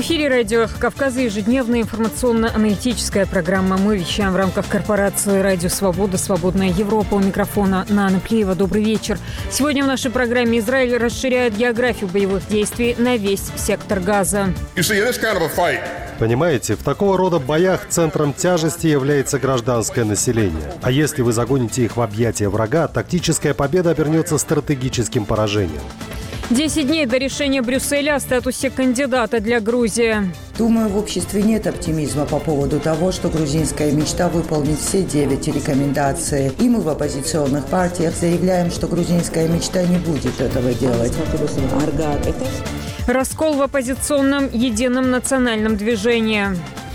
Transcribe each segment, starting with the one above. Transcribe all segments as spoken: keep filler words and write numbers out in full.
эфире радио «Эхо Кавказа» ежедневная информационно-аналитическая программа. Мы вещаем в рамках корпорации «Радио Свобода. Свободная Европа». У микрофона Нана Плиева. Добрый вечер. Сегодня в нашей программе Израиль расширяет географию боевых действий на весь сектор Газа. Понимаете, в такого рода боях центром тяжести является гражданское население. А если вы загоните их в объятия врага, тактическая победа обернется стратегическим поражением. Десять дней до решения Брюсселя о статусе кандидата для Грузии. Думаю, в обществе нет оптимизма по поводу того, что грузинская мечта выполнит все девять рекомендаций. И мы в оппозиционных партиях заявляем, что грузинская мечта не будет этого делать. Раскол в оппозиционном едином национальном движении.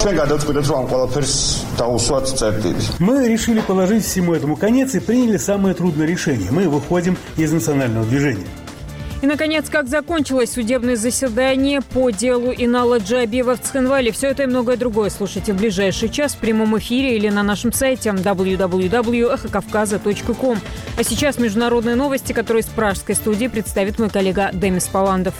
Мы решили положить всему этому конец и приняли самое трудное решение. Мы выходим из национального движения. И, наконец, как закончилось судебное заседание по делу Инала Джабиева в Цхинвале. Все это и многое другое слушайте в ближайший час в прямом эфире или на нашем сайте дабл ю дабл ю дабл ю точка эхо кавказа точка ком. А сейчас международные новости, которые из пражской студии представит мой коллега Демис Паландов.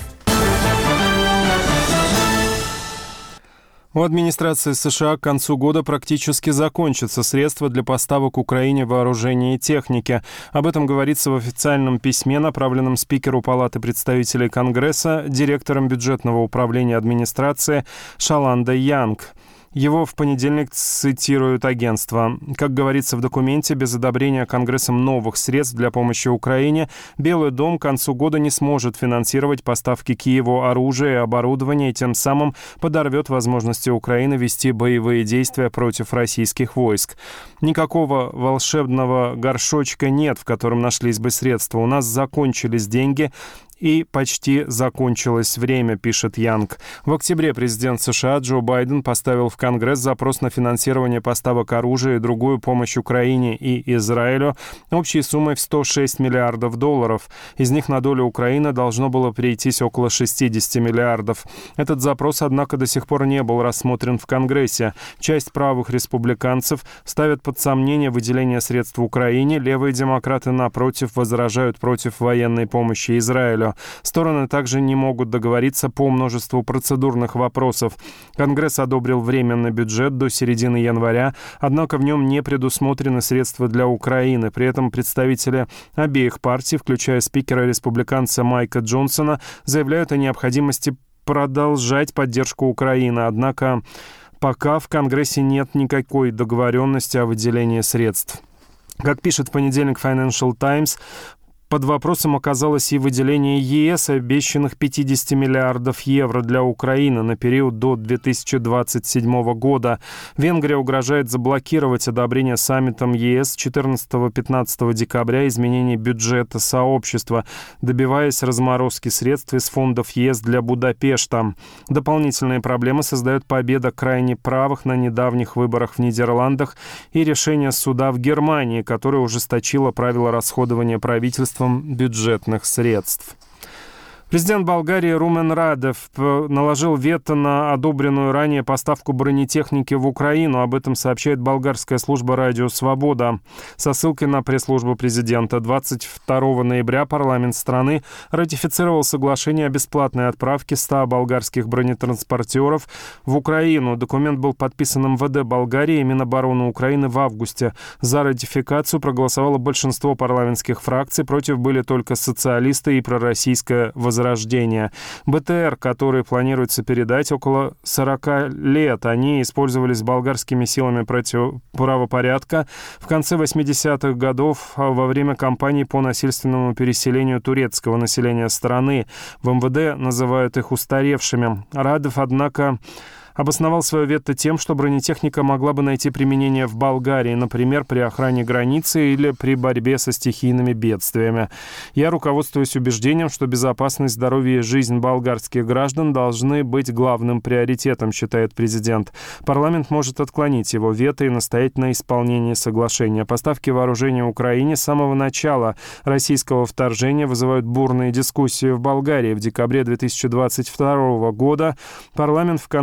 У администрации США к концу года практически закончатся средства для поставок Украине вооружения и техники. Об этом говорится в официальном письме, направленном спикеру Палаты представителей Конгресса, директором бюджетного управления администрации Шаландой Янг. Его в понедельник цитируют агентство. Как говорится в документе, без одобрения Конгрессом новых средств для помощи Украине Белый дом к концу года не сможет финансировать поставки Киеву оружия и оборудования и тем самым подорвет возможности Украины вести боевые действия против российских войск. Никакого волшебного горшочка нет, в котором нашлись бы средства. У нас закончились деньги, и почти закончилось время, пишет Янг. В октябре президент США Джо Байден поставил в Конгресс запрос на финансирование поставок оружия и другую помощь Украине и Израилю общей суммой в сто шесть миллиардов долларов. Из них на долю Украины должно было прийтись около шестьдесят миллиардов. Этот запрос, однако, до сих пор не был рассмотрен в Конгрессе. Часть правых республиканцев ставят под сомнение выделение средств Украине. Левые демократы, напротив, возражают против военной помощи Израилю. Стороны также не могут договориться по множеству процедурных вопросов. Конгресс одобрил временный бюджет до середины января, однако в нем не предусмотрены средства для Украины. При этом представители обеих партий, включая спикера республиканца Майка Джонсона, заявляют о необходимости продолжать поддержку Украины. Однако пока в Конгрессе нет никакой договоренности о выделении средств. Как пишет в понедельник Financial Times, под вопросом оказалось и выделение ЕС обещанных пятьдесят миллиардов евро для Украины на период до две тысячи двадцать седьмого года. Венгрия угрожает заблокировать одобрение саммитом ЕС четырнадцатого-пятнадцатого декабря изменений бюджета сообщества, добиваясь разморозки средств из фондов ЕС для Будапешта. Дополнительные проблемы создает победа крайне правых на недавних выборах в Нидерландах и решение суда в Германии, которое ужесточило правила расходования правительства бюджетных средств. Президент Болгарии Румен Радев наложил вето на одобренную ранее поставку бронетехники в Украину. Об этом сообщает болгарская служба «Радио Свобода». Со ссылкой на пресс-службу президента двадцать второго ноября парламент страны ратифицировал соглашение о бесплатной отправке ста болгарских бронетранспортеров в Украину. Документ был подписан эм вэ дэ Болгарии и Минобороны Украины в августе. За ратификацию проголосовало большинство парламентских фракций, против были только социалисты и пророссийское возрождение. Возрождения. бэ тэ эр, которые планируется передать, около сорока лет. Они использовались болгарскими силами против... правопорядка в конце восьмидесятых годов во время кампании по насильственному переселению турецкого населения страны. В эм вэ дэ называют их устаревшими. Радев, однако, обосновал свое вето тем, что бронетехника могла бы найти применение в Болгарии, например, при охране границы или при борьбе со стихийными бедствиями. Я руководствуюсь убеждением, что безопасность, здоровье и жизнь болгарских граждан должны быть главным приоритетом, считает президент. Парламент может отклонить его вето и настоять на исполнении соглашения. Поставки вооружения Украине с самого начала российского вторжения вызывают бурные дискуссии в Болгарии. В декабре две тысячи двадцать второго года парламент в конце концов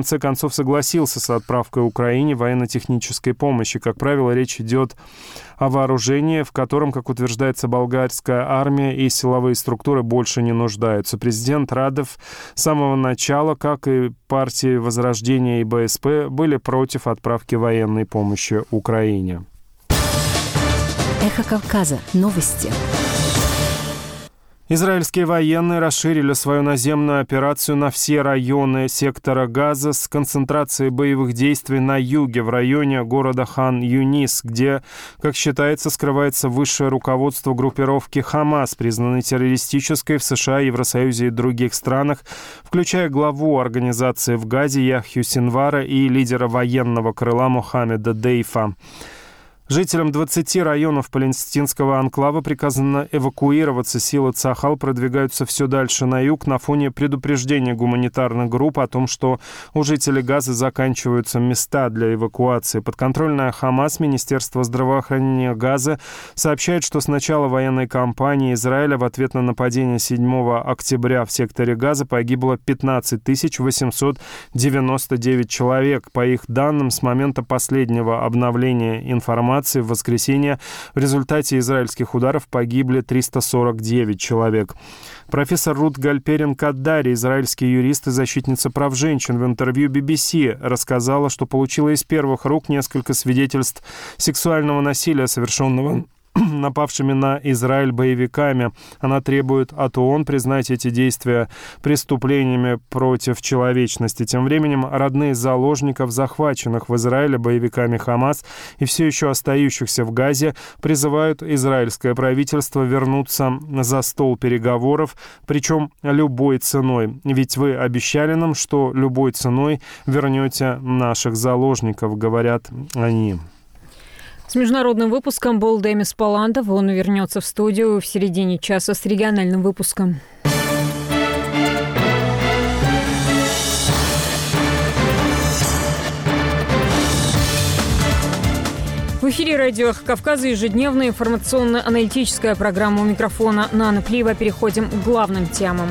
концов согласился с отправкой Украине военно-технической помощи. Как правило, речь идет о вооружении, в котором, как утверждается, болгарская армия и силовые структуры больше не нуждаются. Президент Радев с самого начала, как и партии Возрождения и БСП, были против отправки военной помощи Украине. Эхо Кавказа. Новости. Израильские военные расширили свою наземную операцию на все районы сектора Газа с концентрацией боевых действий на юге, в районе города Хан-Юнис, где, как считается, скрывается высшее руководство группировки «Хамас», признанной террористической в США, Евросоюзе и других странах, включая главу организации в Газе Яхью Синвара и лидера военного крыла Мохаммеда Дейфа. Жителям двадцати районов палестинского анклава приказано эвакуироваться. Силы Цахал продвигаются все дальше на юг на фоне предупреждения гуманитарных групп о том, что у жителей Газы заканчиваются места для эвакуации. Подконтрольное Хамас Министерство здравоохранения Газы сообщает, что с начала военной кампании Израиля в ответ на нападение седьмого октября в секторе Газа погибло пятнадцать тысяч восемьсот девяносто девять человек. По их данным, с момента последнего обновления информации в воскресенье в результате израильских ударов погибли триста сорок девять человек. Профессор Рут Гальперин-Каддари, израильский юрист и защитница прав женщин, в интервью би би си рассказала, что получила из первых рук несколько свидетельств сексуального насилия, совершенного напавшими на Израиль боевиками. Она требует от ООН признать эти действия преступлениями против человечности. Тем временем родные заложников, захваченных в Израиле боевиками Хамас и все еще остающихся в Газе, призывают израильское правительство вернуться за стол переговоров, причем любой ценой. Ведь вы обещали нам, что любой ценой вернете наших заложников, говорят они. С международным выпуском был Демис Паландов. Он вернется в студию в середине часа с региональным выпуском. В эфире радио «Эхо Кавказа» ежедневная информационно-аналитическая программа. У микрофона Нана Плиева. Переходим к главным темам.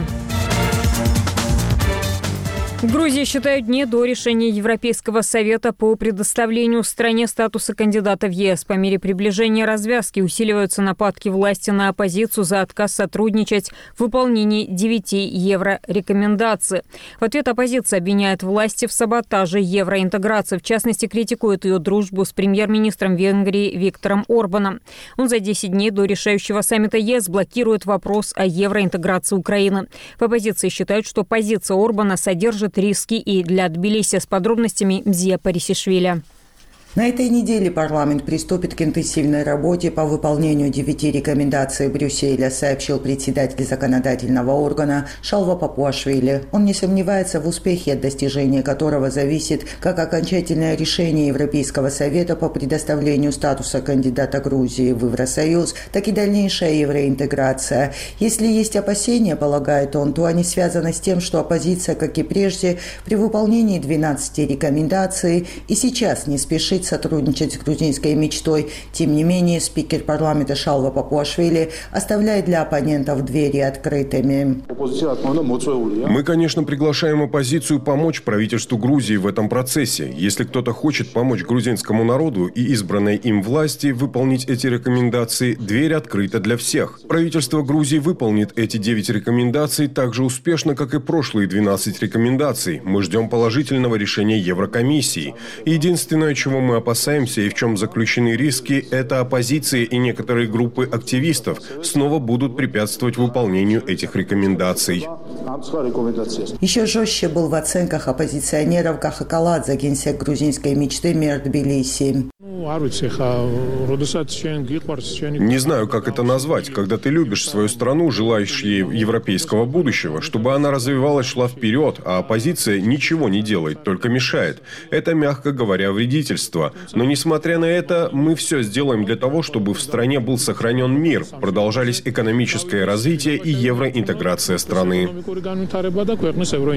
Грузия считает дни до решения Европейского совета по предоставлению стране статуса кандидата в ЕС. По мере приближения развязки усиливаются нападки власти на оппозицию за отказ сотрудничать в выполнении девяти еврорекомендаций. В ответ оппозиция обвиняет власти в саботаже евроинтеграции. В частности, критикует ее дружбу с премьер-министром Венгрии Виктором Орбаном. Он за десять дней до решающего саммита ЕС блокирует вопрос о евроинтеграции Украины. В оппозиции считают, что позиция Орбана содержит риски и для Тбилиси. С подробностями Мзия Парисишвили. На этой неделе парламент приступит к интенсивной работе по выполнению девяти рекомендаций Брюсселя, сообщил председатель законодательного органа Шалва Папуашвили. Он не сомневается в успехе, от достижения которого зависит как окончательное решение Европейского совета по предоставлению статуса кандидата Грузии в Евросоюз, так и дальнейшая евроинтеграция. Если есть опасения, полагает он, то они связаны с тем, что оппозиция, как и прежде, при выполнении двенадцати рекомендаций и сейчас не спешит сотрудничать с грузинской мечтой. Тем не менее, спикер парламента Шалва Папуашвили оставляет для оппонентов двери открытыми. Мы, конечно, приглашаем оппозицию помочь правительству Грузии в этом процессе. Если кто-то хочет помочь грузинскому народу и избранной им власти выполнить эти рекомендации, дверь открыта для всех. Правительство Грузии выполнит эти девять рекомендаций так же успешно, как и прошлые двенадцать рекомендаций. Мы ждем положительного решения Еврокомиссии. Единственное, чего мы опасаемся и в чем заключены риски, это оппозиция и некоторые группы активистов снова будут препятствовать выполнению этих рекомендаций. Еще жестче был в оценках оппозиционеров Каха Каладзе, генсек грузинской мечты мэр Тбилиси. Не знаю, как это назвать, когда ты любишь свою страну, желаешь ей европейского будущего, чтобы она развивалась, шла вперед, а оппозиция ничего не делает, только мешает. Это, мягко говоря, вредительство. Но, несмотря на это, мы все сделаем для того, чтобы в стране был сохранен мир, продолжались экономическое развитие и евроинтеграция страны.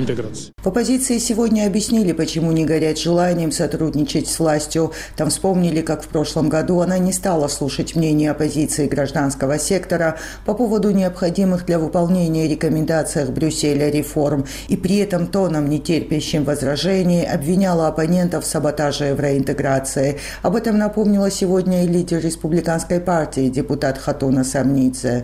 В оппозиции сегодня объяснили, почему не горят желанием сотрудничать с властью. Там вспомнили или как в прошлом году, она не стала слушать мнение оппозиции гражданского сектора по поводу необходимых для выполнения рекомендаций Брюсселя реформ, и при этом тоном, не терпящим возражений, обвиняла оппонентов в саботаже евроинтеграции. Об этом напомнила сегодня и лидер республиканской партии, депутат Хатуна Самнидзе.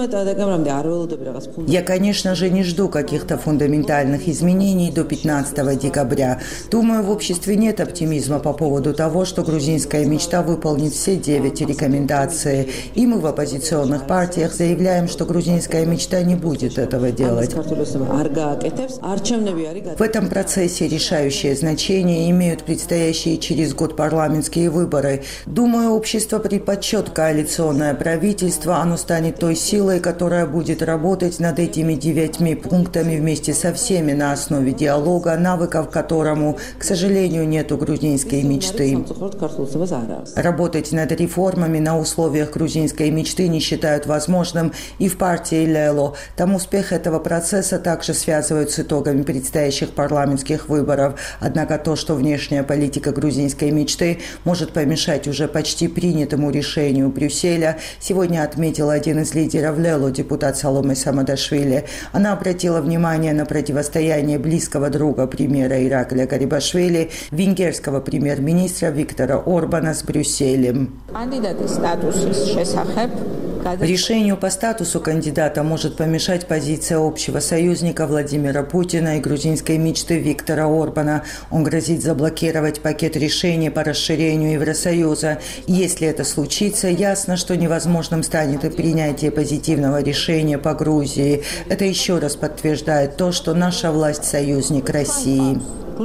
Я, конечно же, не жду каких-то фундаментальных изменений до пятнадцатого декабря. Думаю, в обществе нет оптимизма по поводу того, что грузинская мечта выполнит все девять рекомендаций. И мы в оппозиционных партиях заявляем, что грузинская мечта не будет этого делать. В этом процессе решающее значение имеют предстоящие через год парламентские выборы. Думаю, общество предпочтет коалиционное правительство. Оно станет той силой, которая будет работать над этими девятьми пунктами вместе со всеми на основе диалога, навыков которому, к сожалению, нет у грузинской мечты. Работать над реформами на условиях грузинской мечты не считают возможным и в партии Лело. Там успех этого процесса также связывают с итогами предстоящих парламентских выборов. Однако то, что внешняя политика грузинской мечты может помешать уже почти принятому решению Брюсселя, сегодня отметил один из лидеров Лело, депутат Саломе Самадашвили. Она обратила внимание на противостояние близкого друга премьера Иракля Гарибашвили, венгерского премьер-министра Виктора Орбана с Брюсселем. Решению по статусу кандидата может помешать позиция общего союзника Владимира Путина и грузинской мечты Виктора Орбана. Он грозит заблокировать пакет решений по расширению Евросоюза. Если это случится, ясно, что невозможным станет и принятие позитивного решения по Грузии. Это еще раз подтверждает то, что наша власть – союзник России.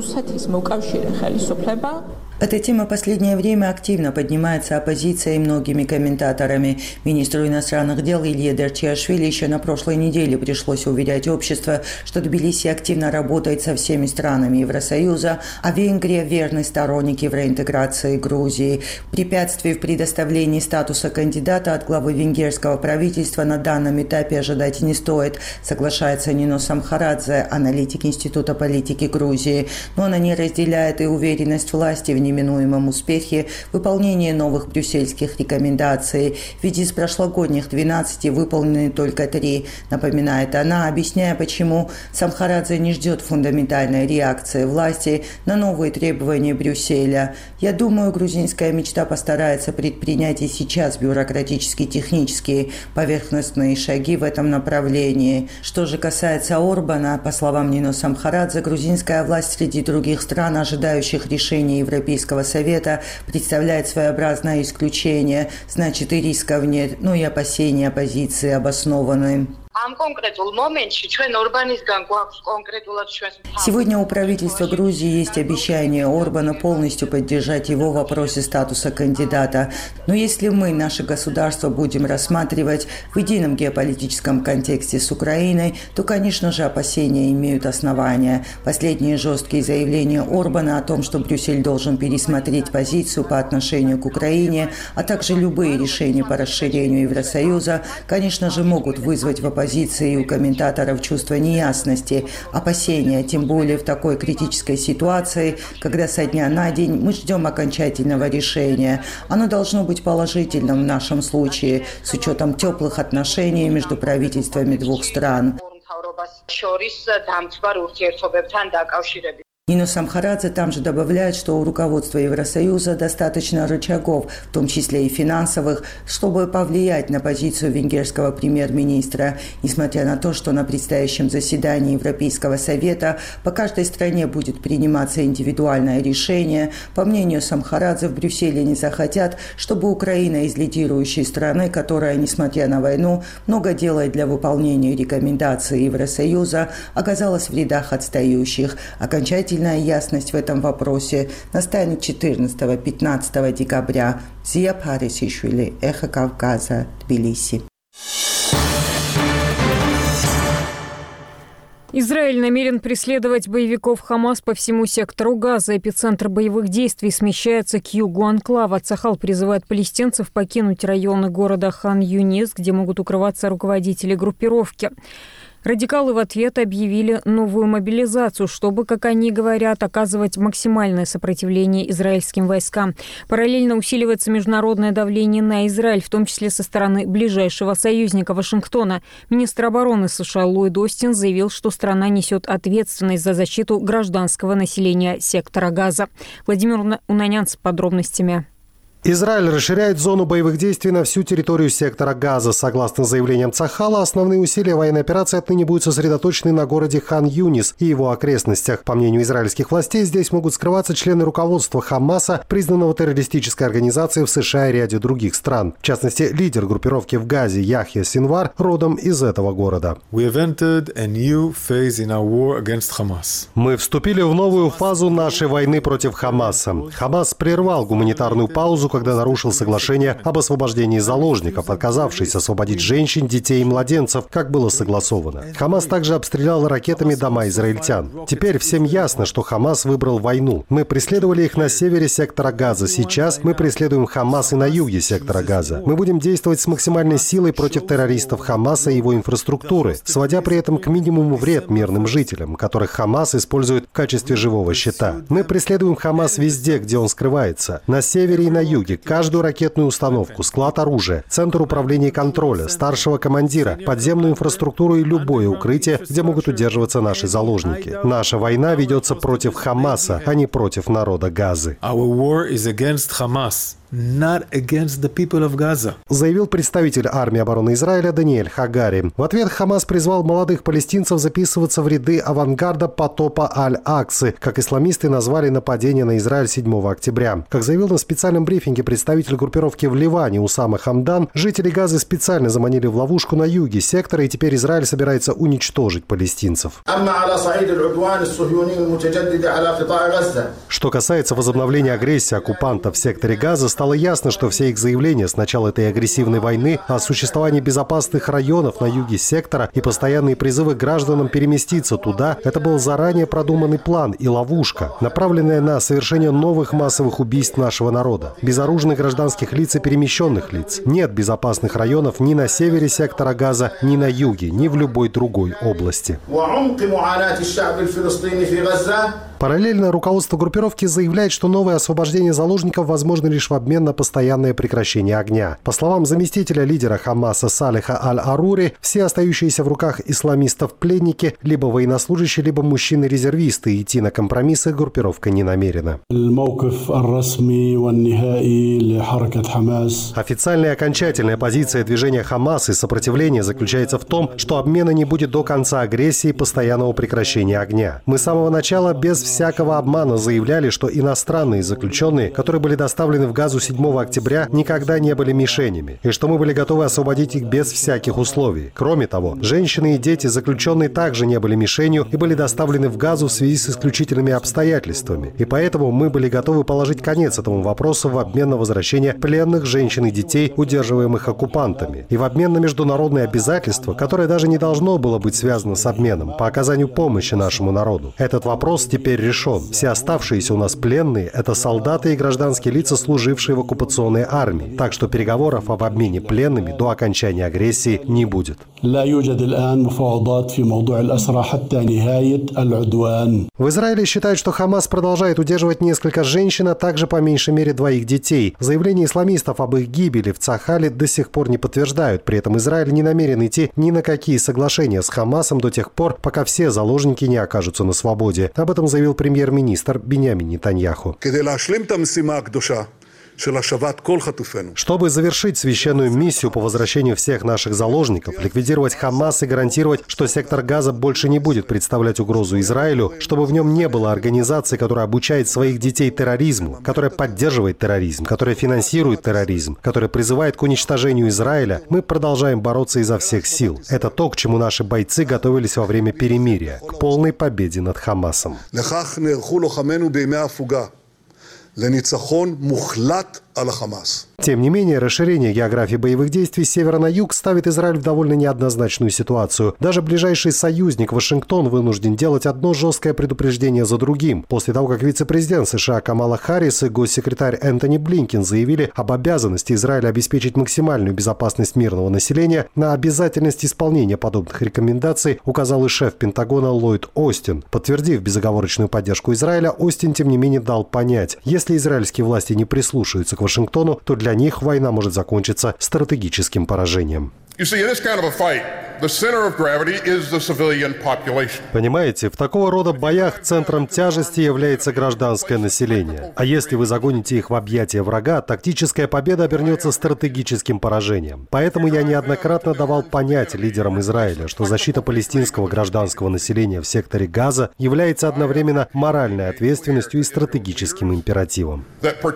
Эта тема в последнее время активно поднимается оппозицией и многими комментаторами. Министру иностранных дел Илье Дерчиашвили еще на прошлой неделе пришлось уверять общество, что Тбилиси активно работает со всеми странами Евросоюза, а Венгрия – верный сторонник евроинтеграции Грузии. Препятствий в предоставлении статуса кандидата от главы венгерского правительства на данном этапе ожидать не стоит, соглашается Нино Самхарадзе, аналитик Института политики Грузии. Но она не разделяет и уверенность власти в неминуемом успехе выполнения новых брюссельских рекомендаций. Ведь из прошлогодних двенадцати выполнены только три, напоминает она, объясняя, почему Самхарадзе не ждет фундаментальной реакции власти на новые требования Брюсселя. Я думаю, грузинская мечта постарается предпринять и сейчас бюрократически-технические поверхностные шаги в этом направлении. Что же касается Орбана, по словам Нино Самхарадзе, грузинская власть среди других стран, ожидающих решения Европейского Совета, представляет своеобразное исключение. Значит, и рисков нет, но и опасения оппозиции обоснованы. Сегодня у правительства Грузии есть обещание Орбана полностью поддержать его в вопросе статуса кандидата. Но если мы, наше государство, будем рассматривать в едином геополитическом контексте с Украиной, то, конечно же, опасения имеют основания. Последние жесткие заявления Орбана о том, что Брюссель должен пересмотреть позицию по отношению к Украине, а также любые решения по расширению Евросоюза, конечно же, могут вызвать в оппозиции и у комментаторов чувство неясности, опасения, тем более в такой критической ситуации, когда со дня на день мы ждем окончательного решения. Оно должно быть положительным в нашем случае, с учетом теплых отношений между правительствами двух стран. Нино Самхарадзе там же добавляет, что у руководства Евросоюза достаточно рычагов, в том числе и финансовых, чтобы повлиять на позицию венгерского премьер-министра. Несмотря на то, что на предстоящем заседании Европейского Совета по каждой стране будет приниматься индивидуальное решение, по мнению Самхарадзе, в Брюсселе не захотят, чтобы Украина из лидирующей страны, которая, несмотря на войну, много делает для выполнения рекомендаций Евросоюза, оказалась в рядах отстающих. Окончательно ясность в этом вопросе настанет четырнадцатого-пятнадцатого декабря. Зия Парисишвили, Эхо Кавказа, Тбилиси. Израиль намерен преследовать боевиков Хамас по всему сектору Газа. Эпицентр боевых действий смещается к югу анклава. Цахал призывает палестинцев покинуть районы города Хан-Юнис, где могут укрываться руководители группировки. Радикалы в ответ объявили новую мобилизацию, чтобы, как они говорят, оказывать максимальное сопротивление израильским войскам. Параллельно усиливается международное давление на Израиль, в том числе со стороны ближайшего союзника Вашингтона. Министр обороны США Ллойд Остин заявил, что страна несет ответственность за защиту гражданского населения сектора Газа. Владимир Унанян с подробностями. Израиль расширяет зону боевых действий на всю территорию сектора Газа. Согласно заявлениям Цахала, основные усилия военной операции отныне будут сосредоточены на городе Хан-Юнис и его окрестностях. По мнению израильских властей, здесь могут скрываться члены руководства Хамаса, признанного террористической организацией в США и ряде других стран. В частности, лидер группировки в Газе Яхья Синвар родом из этого города. Мы вступили в новую фазу нашей войны против Хамаса. Хамас прервал гуманитарную паузу, когда нарушил соглашение об освобождении заложников, отказавшись освободить женщин, детей и младенцев, как было согласовано. Хамас также обстрелял ракетами дома израильтян. Теперь всем ясно, что Хамас выбрал войну. Мы преследовали их на севере сектора Газа. Сейчас мы преследуем Хамас и на юге сектора Газа. Мы будем действовать с максимальной силой против террористов Хамаса и его инфраструктуры, сводя при этом к минимуму вред мирным жителям, которых Хамас использует в качестве живого щита. Мы преследуем Хамас везде, где он скрывается. На севере и на юге. Каждую ракетную установку, склад оружия, центр управления и контроля, старшего командира, подземную инфраструктуру и любое укрытие, где могут удерживаться наши заложники. Наша война ведется против Хамаса, а не против народа Газы. Not against the people of Gaza. Заявил представитель армии обороны Израиля Даниэль Хагари. В ответ Хамас призвал молодых палестинцев записываться в ряды авангарда потопа Аль-Аксы, как исламисты назвали нападение на Израиль седьмого октября. Как заявил на специальном брифинге представитель группировки в Ливане Усама Хамдан, жители Газы специально заманили в ловушку на юге сектора, и теперь Израиль собирается уничтожить палестинцев. Что касается возобновления агрессии оккупантов в секторе Газа, стало ясно, что все их заявления с начала этой агрессивной войны о существовании безопасных районов на юге сектора и постоянные призывы к гражданам переместиться туда – это был заранее продуманный план и ловушка, направленная на совершение новых массовых убийств нашего народа, безоружных гражданских лиц и перемещенных лиц. Нет безопасных районов ни на севере сектора Газа, ни на юге, ни в любой другой области. Параллельно руководство группировки заявляет, что новое освобождение заложников возможно лишь в обмен на постоянное прекращение огня. По словам заместителя лидера Хамаса Салиха Аль-Арури, все остающиеся в руках исламистов пленники либо военнослужащие, либо мужчины-резервисты, и идти на компромиссы группировка не намерена. Официальная и окончательная позиция движения Хамас и сопротивления заключается в том, что обмена не будет до конца агрессии и постоянного прекращения огня. Мы с самого начала без всякого обмана заявляли, что иностранные заключенные, которые были доставлены в Газу седьмого октября, никогда не были мишенями, и что мы были готовы освободить их без всяких условий. Кроме того, женщины и дети заключенные также не были мишенью и были доставлены в Газу в связи с исключительными обстоятельствами. И поэтому мы были готовы положить конец этому вопросу в обмен на возвращение пленных женщин и детей, удерживаемых оккупантами, и в обмен на международные обязательства, которое даже не должно было быть связано с обменом, по оказанию помощи нашему народу. Этот вопрос теперь решен. Все оставшиеся у нас пленные – это солдаты и гражданские лица, служившие в оккупационной армии. Так что переговоров об обмене пленными до окончания агрессии не будет. В Израиле считают, что Хамас продолжает удерживать несколько женщин, а также по меньшей мере двоих детей. Заявления исламистов об их гибели в Цахале до сих пор не подтверждают. При этом Израиль не намерен идти ни на какие соглашения с Хамасом до тех пор, пока все заложники не окажутся на свободе. Об этом заявил премьер-министр Биньямин Нетаньяху. Чтобы завершить священную миссию по возвращению всех наших заложников, ликвидировать Хамас и гарантировать, что сектор Газа больше не будет представлять угрозу Израилю, чтобы в нем не было организации, которая обучает своих детей терроризму, которая поддерживает терроризм, которая финансирует терроризм, которая призывает к уничтожению Израиля, мы продолжаем бороться изо всех сил. Это то, к чему наши бойцы готовились во время перемирия, к полной победе над Хамасом. Тем не менее, расширение географии боевых действий с севера на юг ставит Израиль в довольно неоднозначную ситуацию. Даже ближайший союзник Вашингтон вынужден делать одно жесткое предупреждение за другим. После того, как вице-президент США Камала Харрис и госсекретарь Энтони Блинкен заявили об обязанности Израиля обеспечить максимальную безопасность мирного населения, на обязательность исполнения подобных рекомендаций указал и шеф Пентагона Ллойд Остин. Подтвердив безоговорочную поддержку Израиля, Остин, тем не менее, дал понять, если израильские власти не прислушаются к Вашингтону, то для них война может закончиться стратегическим поражением. Понимаете, в такого рода боях центром тяжести является гражданское население. А если вы загоните их в объятия врага, тактическая победа обернется стратегическим поражением. Поэтому я неоднократно давал понять лидерам Израиля, что защита палестинского гражданского населения в секторе Газа является одновременно моральной ответственностью и стратегическим императивом.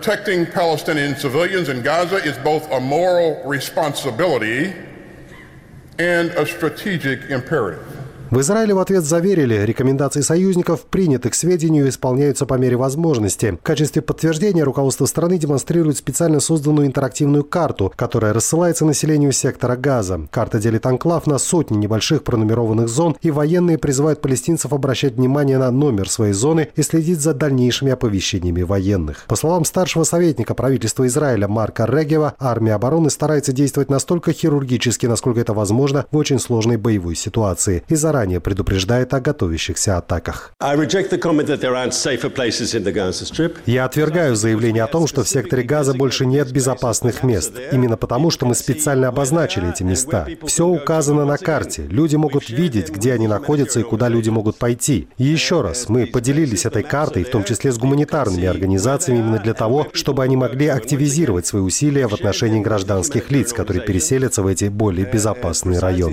And a strategic imperative. В Израиле в ответ заверили, рекомендации союзников приняты к сведению и исполняются по мере возможности. В качестве подтверждения руководство страны демонстрирует специально созданную интерактивную карту, которая рассылается населению сектора Газа. Карта делит анклав на сотни небольших пронумерованных зон, и военные призывают палестинцев обращать внимание на номер своей зоны и следить за дальнейшими оповещениями военных. По словам старшего советника правительства Израиля Марка Регева, армия обороны старается действовать настолько хирургически, насколько это возможно в очень сложной боевой ситуации. И заранее ранее предупреждает о готовящихся атаках. Я отвергаю заявление о том, что в секторе Газа больше нет безопасных мест. Именно потому, что мы специально обозначили эти места. Все указано на карте. Люди могут видеть, где они находятся и куда люди могут пойти. И еще раз, мы поделились этой картой, в том числе с гуманитарными организациями, именно для того, чтобы они могли активизировать свои усилия в отношении гражданских лиц, которые переселятся в эти более безопасные районы.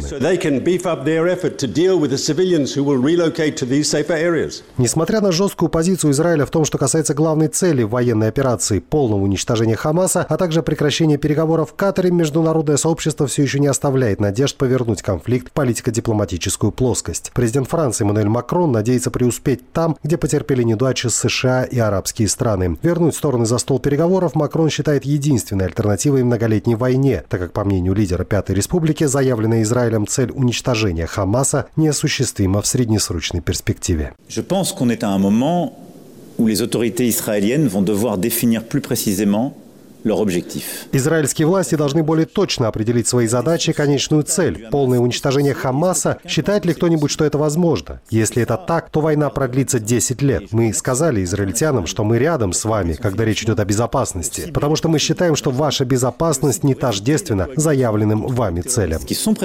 Несмотря на жесткую позицию Израиля в том, что касается главной цели военной операции – полного уничтожения Хамаса, а также прекращения переговоров в Катаре, международное сообщество все еще не оставляет надежд повернуть конфликт в политико-дипломатическую плоскость. Президент Франции Эммануэль Макрон надеется преуспеть там, где потерпели неудачи США и арабские страны. Вернуть стороны за стол переговоров Макрон считает единственной альтернативой многолетней войне, так как, по мнению лидера Пятой Республики, заявленная Израилем цель уничтожения Хамаса неосуществима в среднесрочной перспективе. Je pense qu'on est à un moment où les autorités israéliennes vont devoir définir plus précisément leur objectif. Израильские власти должны более точно определить свои задачи и конечную цель. Полное уничтожение Хамаса. Считает ли кто-нибудь, что это возможно? Если это так, то война продлится десять лет. Мы сказали израильтянам, что мы рядом с вами, когда речь идет о безопасности, потому что мы считаем, что ваша безопасность не тождественна заявленным вами целям.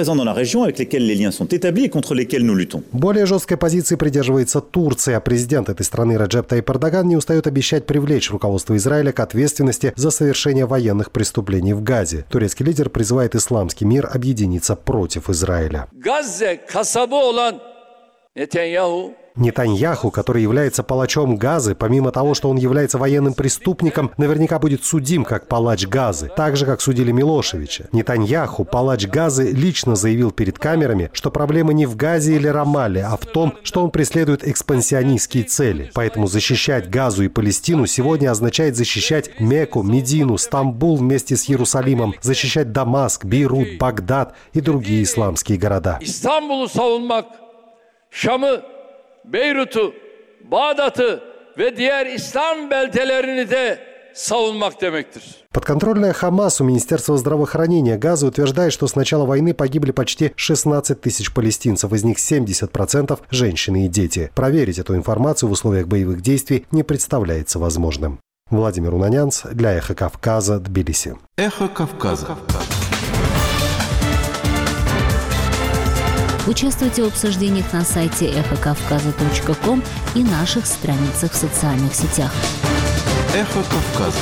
Более жесткой позиции придерживается Турция. Президент этой страны Реджеп Тайип Эрдоган не устает обещать привлечь руководство Израиля к ответственности за совершение военных преступлений в Газе. Турецкий лидер призывает исламский мир объединиться против Израиля. Нетаньяху, который является палачом Газы, помимо того, что он является военным преступником, наверняка будет судим как палач Газы, так же, как судили Милошевича. Нетаньяху, палач Газы, лично заявил перед камерами, что проблема не в Газе или Рамалле, а в том, что он преследует экспансионистские цели. Поэтому защищать Газу и Палестину сегодня означает защищать Мекку, Медину, Стамбул вместе с Иерусалимом, защищать Дамаск, Бейрут, Багдад и другие исламские города. Beyrut'u, Bağdat'ı ve diğer İslam beltelerini de savunmak demektir. Подконтрольное Хамасу Министерство здравоохранения Газы утверждает, что с начала войны погибли почти шестнадцать тысяч палестинцев, из них семьдесят процентов женщины и дети. Проверить эту информацию в условиях боевых действий не представляется возможным. Владимир Унанянц для Эхо Кавказа, Тбилиси. Эхо Кавказа. Участвуйте в обсуждениях на сайте эхо кавказа точка ком и наших страницах в социальных сетях. Эхо Кавказа.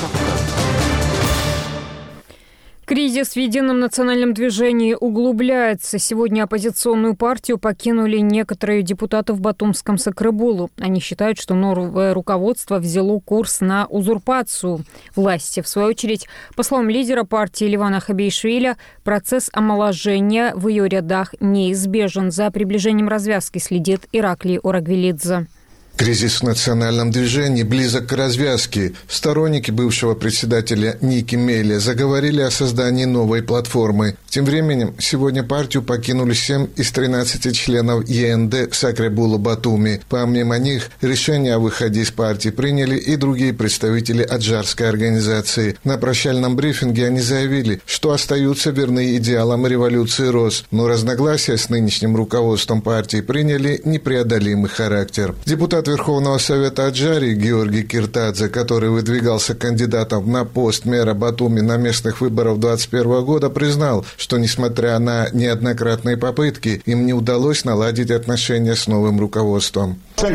Кризис в Едином национальном движении углубляется. Сегодня оппозиционную партию покинули некоторые депутаты в Батумском Сакрыбулу. Они считают, что новое руководство взяло курс на узурпацию власти. В свою очередь, по словам лидера партии Ливана Хабишвили, процесс омоложения в ее рядах неизбежен. За приближением развязки следит Ираклий Орагвелидзе. Кризис в национальном движении близок к развязке. Сторонники бывшего председателя Ники Меле заговорили о создании новой платформы. Тем временем, сегодня партию покинули семь из тринадцати членов ЕНД Сакребула Батуми. Помимо них, решение о выходе из партии приняли и другие представители аджарской организации. На прощальном брифинге они заявили, что остаются верны идеалам революции РОС, но разногласия с нынешним руководством партии приняли непреодолимый характер. Депутат Верховного Совета Аджарии Георгий Киртадзе, который выдвигался кандидатом на пост мэра Батуми на местных выборах двадцать первого года, признал, что, несмотря на неоднократные попытки, им не удалось наладить отношения с новым руководством. Мы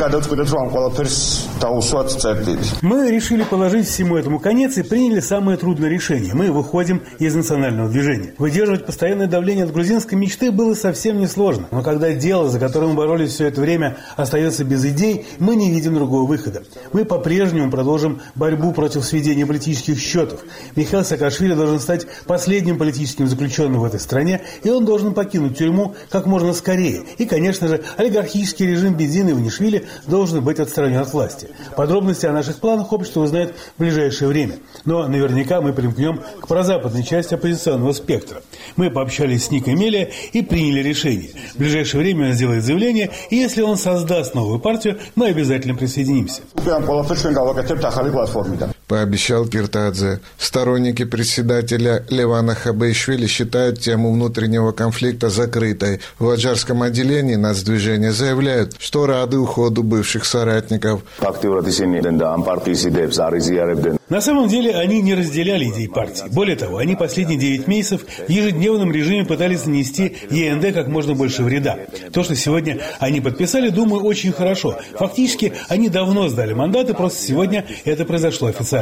решили положить всему этому конец и приняли самое трудное решение. Мы выходим из национального движения. Выдерживать постоянное давление от грузинской мечты было совсем несложно. Но когда дело, за которое мы боролись все это время, остается без идей, мы не видим другого выхода. Мы по-прежнему продолжим борьбу против сведения политических счетов. Михаил Саакашвили должен стать последним политическим заключенным в этой стране, и он должен покинуть тюрьму как можно скорее. И, конечно же, олигархический режим Бедзина Иванишвили должен быть отстранен от власти. Подробности о наших планах общество узнает в ближайшее время. Но наверняка мы примкнем к прозападной части оппозиционного спектра. Мы пообщались с Никой Меле и приняли решение. В ближайшее время он сделает заявление, и если он создаст новую партию, мы обязательно присоединимся. Пообещал Киртадзе. Сторонники председателя Левана Хабишвили считают тему внутреннего конфликта закрытой. В аджарском отделении нацдвижения заявляют, что рады уходу бывших соратников. На самом деле они не разделяли идей партии. Более того, они последние девять месяцев в ежедневном режиме пытались нанести ЕНД как можно больше вреда. То, что сегодня они подписали, думаю, очень хорошо. Фактически они давно сдали мандаты, просто сегодня это произошло официально.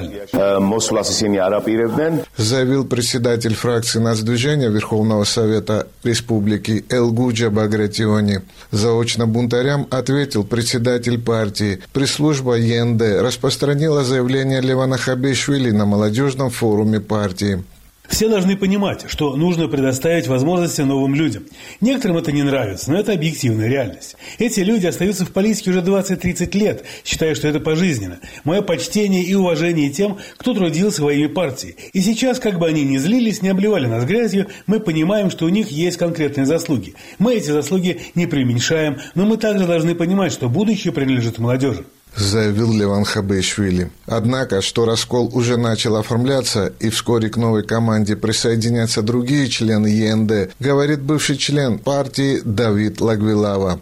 Заявил председатель фракции нацдвижения Верховного Совета Республики Элгуджа Багратиони. Заочно бунтарям ответил председатель партии. Пресс-служба ЕНД распространила заявление Левана Хабишвили на молодежном форуме партии. Все должны понимать, что нужно предоставить возможности новым людям. Некоторым это не нравится, но это объективная реальность. Эти люди остаются в политике уже двадцать-тридцать лет, считая, что это пожизненно. Мое почтение и уважение тем, кто трудился во имя партии. И сейчас, как бы они ни злились, не обливали нас грязью, мы понимаем, что у них есть конкретные заслуги. Мы эти заслуги не преуменьшаем, но мы также должны понимать, что будущее принадлежит молодежи. Заявил Леван Хабишвили. Однако, что раскол уже начал оформляться и вскоре к новой команде присоединятся другие члены ЕНД, говорит бывший член партии Давид Лагвилава.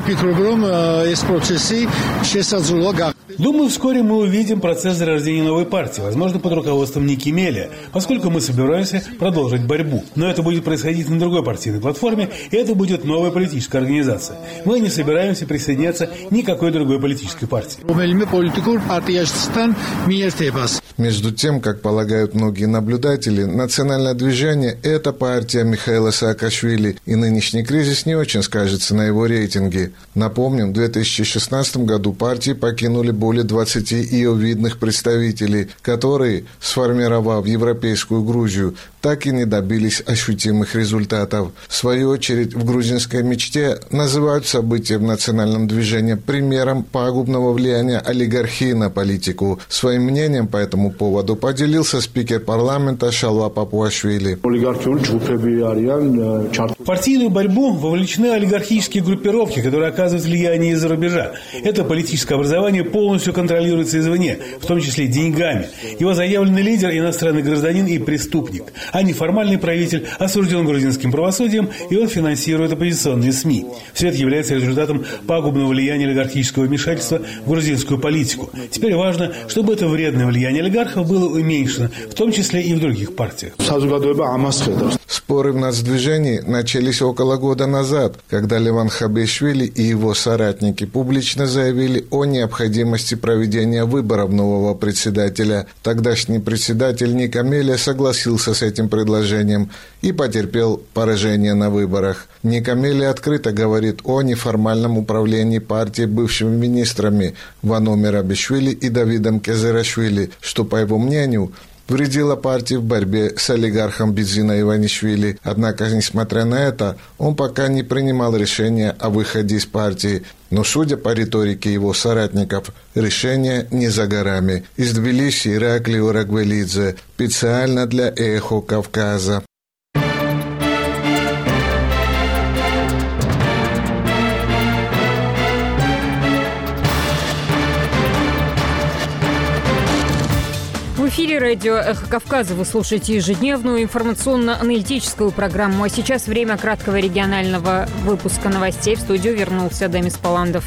Думаю, вскоре мы увидим процесс зарождения новой партии, возможно, под руководством Ники Меле, поскольку мы собираемся продолжить борьбу. Но это будет происходить на другой партийной платформе, и это будет новая политическая организация. Мы не собираемся присоединяться ни к какой другой политической партии. Между тем, как полагают многие наблюдатели, национальное движение – это партия Михаила Саакашвили, и нынешний кризис не очень скажется на его рейтинге. Напомним, в две тысячи шестнадцатом году партии покинули более двадцати ее видных представителей, которые, сформировав европейскую Грузию, так и не добились ощутимых результатов. В свою очередь, в грузинской мечте называют события в национальном движении примером пагубного влияния олигархии на политику. Своим мнением по этому поводу поделился спикер парламента Шалва Папуашвили. В партийную борьбу вовлечены олигархические группировки, которые оказывают влияние из-за рубежа. Это политическое образование полностью контролируется извне, в том числе деньгами. Его заявленный лидер – иностранный гражданин и преступник, а неформальный правитель осужден грузинским правосудием, и он финансирует оппозиционные СМИ. Все это является результатом пагубного влияния олигархического вмешательства в грузинскую политику. Теперь важно, чтобы это вредное влияние олигархов было уменьшено, в том числе и в других партиях. Споры в нацдвижении начались около года назад, когда Леван Хабишвили и его соратники публично заявили о необходимости проведения выборов нового председателя. Тогдашний председатель Ника Меле согласился с этим предложением и потерпел поражение на выборах. Ника Меле открыто говорит о неформальном управлении партией бывшими министрами Вано Мерабишвили и Давидом Кезерашвили, что, по его мнению, вредила партии в борьбе с олигархом Бизина Иванишвили. Однако, несмотря на это, он пока не принимал решения о выходе из партии. Но, судя по риторике его соратников, решение не за горами. Из Тбилиси Ираклий Урагвелидзе специально для «Эхо Кавказа». В эфире радио «Эхо Кавказа». Вы слушаете ежедневную информационно-аналитическую программу. А сейчас время краткого регионального выпуска новостей. В студию вернулся Демис Паландов.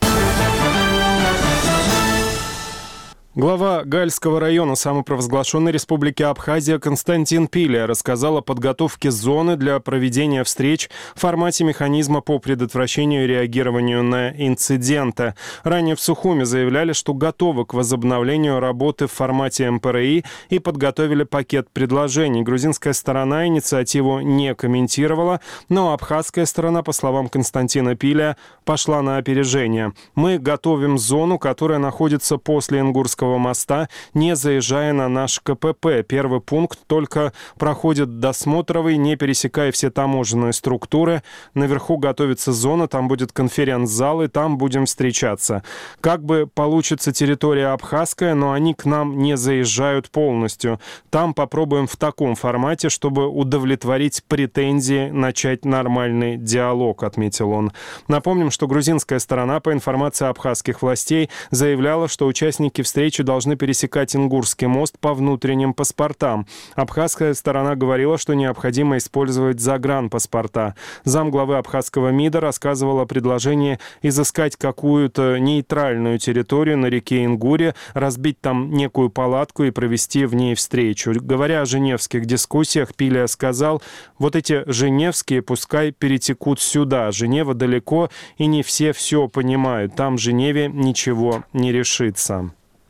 Глава Гальского района самопровозглашенной республики Абхазия Константин Пиля рассказал о подготовке зоны для проведения встреч в формате механизма по предотвращению и реагированию на инциденты. Ранее в Сухуми заявляли, что готовы к возобновлению работы в формате эм пэ эр и и подготовили пакет предложений. Грузинская сторона инициативу не комментировала, но абхазская сторона, по словам Константина Пиля, пошла на опережение. «Мы готовим зону, которая находится после Ингурского моста, не заезжая на наш ка пэ пэ. Первый пункт только проходит досмотровый, не пересекая все таможенные структуры. Наверху готовится зона, там будет конференц-зал, и там будем встречаться. Как бы получится территория абхазская, но они к нам не заезжают полностью. Там попробуем в таком формате, чтобы удовлетворить претензии, начать нормальный диалог», — отметил он. Напомним, что грузинская сторона, по информации абхазских властей, заявляла, что участники встречи должны пересекать Ингурский мост по внутренним паспортам. Абхазская сторона говорила, что необходимо использовать загранпаспорта. Замглавы абхазского МИДа рассказывал о предложении изыскать какую-то нейтральную территорию на реке Ингуре, разбить там некую палатку и провести в ней встречу. Говоря о женевских дискуссиях, Пиля сказал: «Вот эти женевские пускай перетекут сюда. Женева далеко, и не все все понимают. Там в Женеве ничего не решится».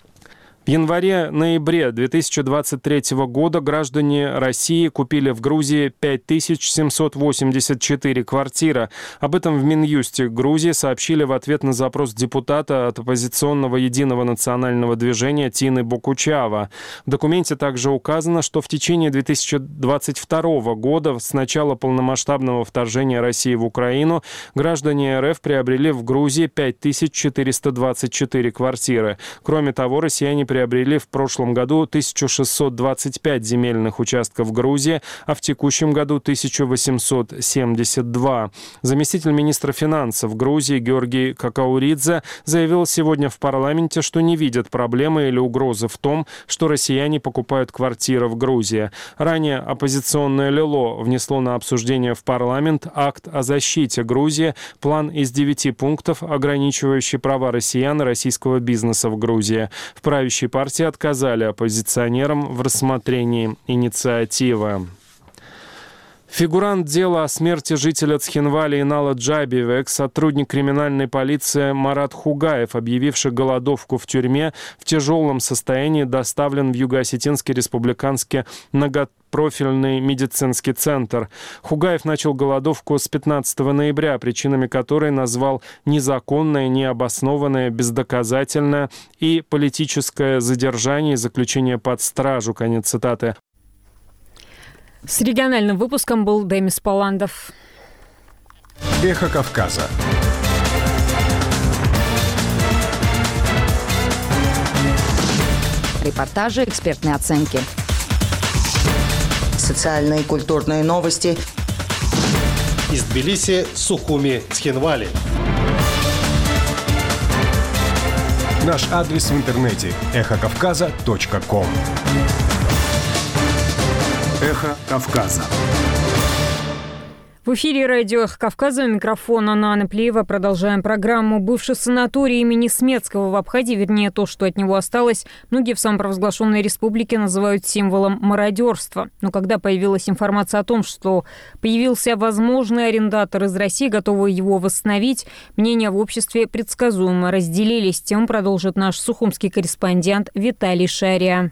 В январе-ноябре две тысячи двадцать третьего года граждане России купили в Грузии пять тысяч семьсот восемьдесят четыре квартиры. Об этом в Минюсте Грузии сообщили в ответ на запрос депутата от оппозиционного Единого национального движения Тины Бокучава. В документе также указано, что в течение две тысячи двадцать второго года, с начала полномасштабного вторжения России в Украину, граждане эр эф приобрели в Грузии пять тысяч четыреста двадцать четыре квартиры. Кроме того, россияне приобрели в прошлом году тысячу шестьсот двадцать пять земельных участков в Грузии, а в текущем году тысячу восемьсот семьдесят два. Заместитель министра финансов Грузии Георгий Какауридзе заявил сегодня в парламенте, что не видят проблемы или угрозы в том, что россияне покупают квартиры в Грузии. Ранее оппозиционное ЛИЛО внесло на обсуждение в парламент акт о защите Грузии, план из девяти пунктов, ограничивающий права россиян и российского бизнеса в Грузии. В правящей партии отказали оппозиционерам в рассмотрении инициативы. Фигурант дела о смерти жителя Цхинвали Инала Джабиева, экс-сотрудник криминальной полиции Марат Хугаев, объявивший голодовку в тюрьме, в тяжелом состоянии доставлен в Юго-Осетинский республиканский многопрофильный медицинский центр. Хугаев начал голодовку с пятнадцатого ноября, причинами которой назвал незаконное, необоснованное, бездоказательное и политическое задержание и заключение под стражу. Конец цитаты. С региональным выпуском был Демис Паландов. Эхо Кавказа. Репортажи, экспертные оценки. Социальные и культурные новости. Из Тбилиси, Сухуми, Цхинвали. Наш адрес в интернете – эхо кавказа точка ком. Эхо Кавказа. В эфире радио «Эхо Кавказа», у микрофона Анна Плеева. Продолжаем программу. Бывший санаторий имени Смецкого в Абхазии, вернее, то, что от него осталось, многие в самопровозглашенной республике называют символом мародерства. Но когда появилась информация о том, что появился возможный арендатор из России, готовый его восстановить, мнения в обществе предсказуемо разделились. Тем продолжит наш сухумский корреспондент Виталий Шария.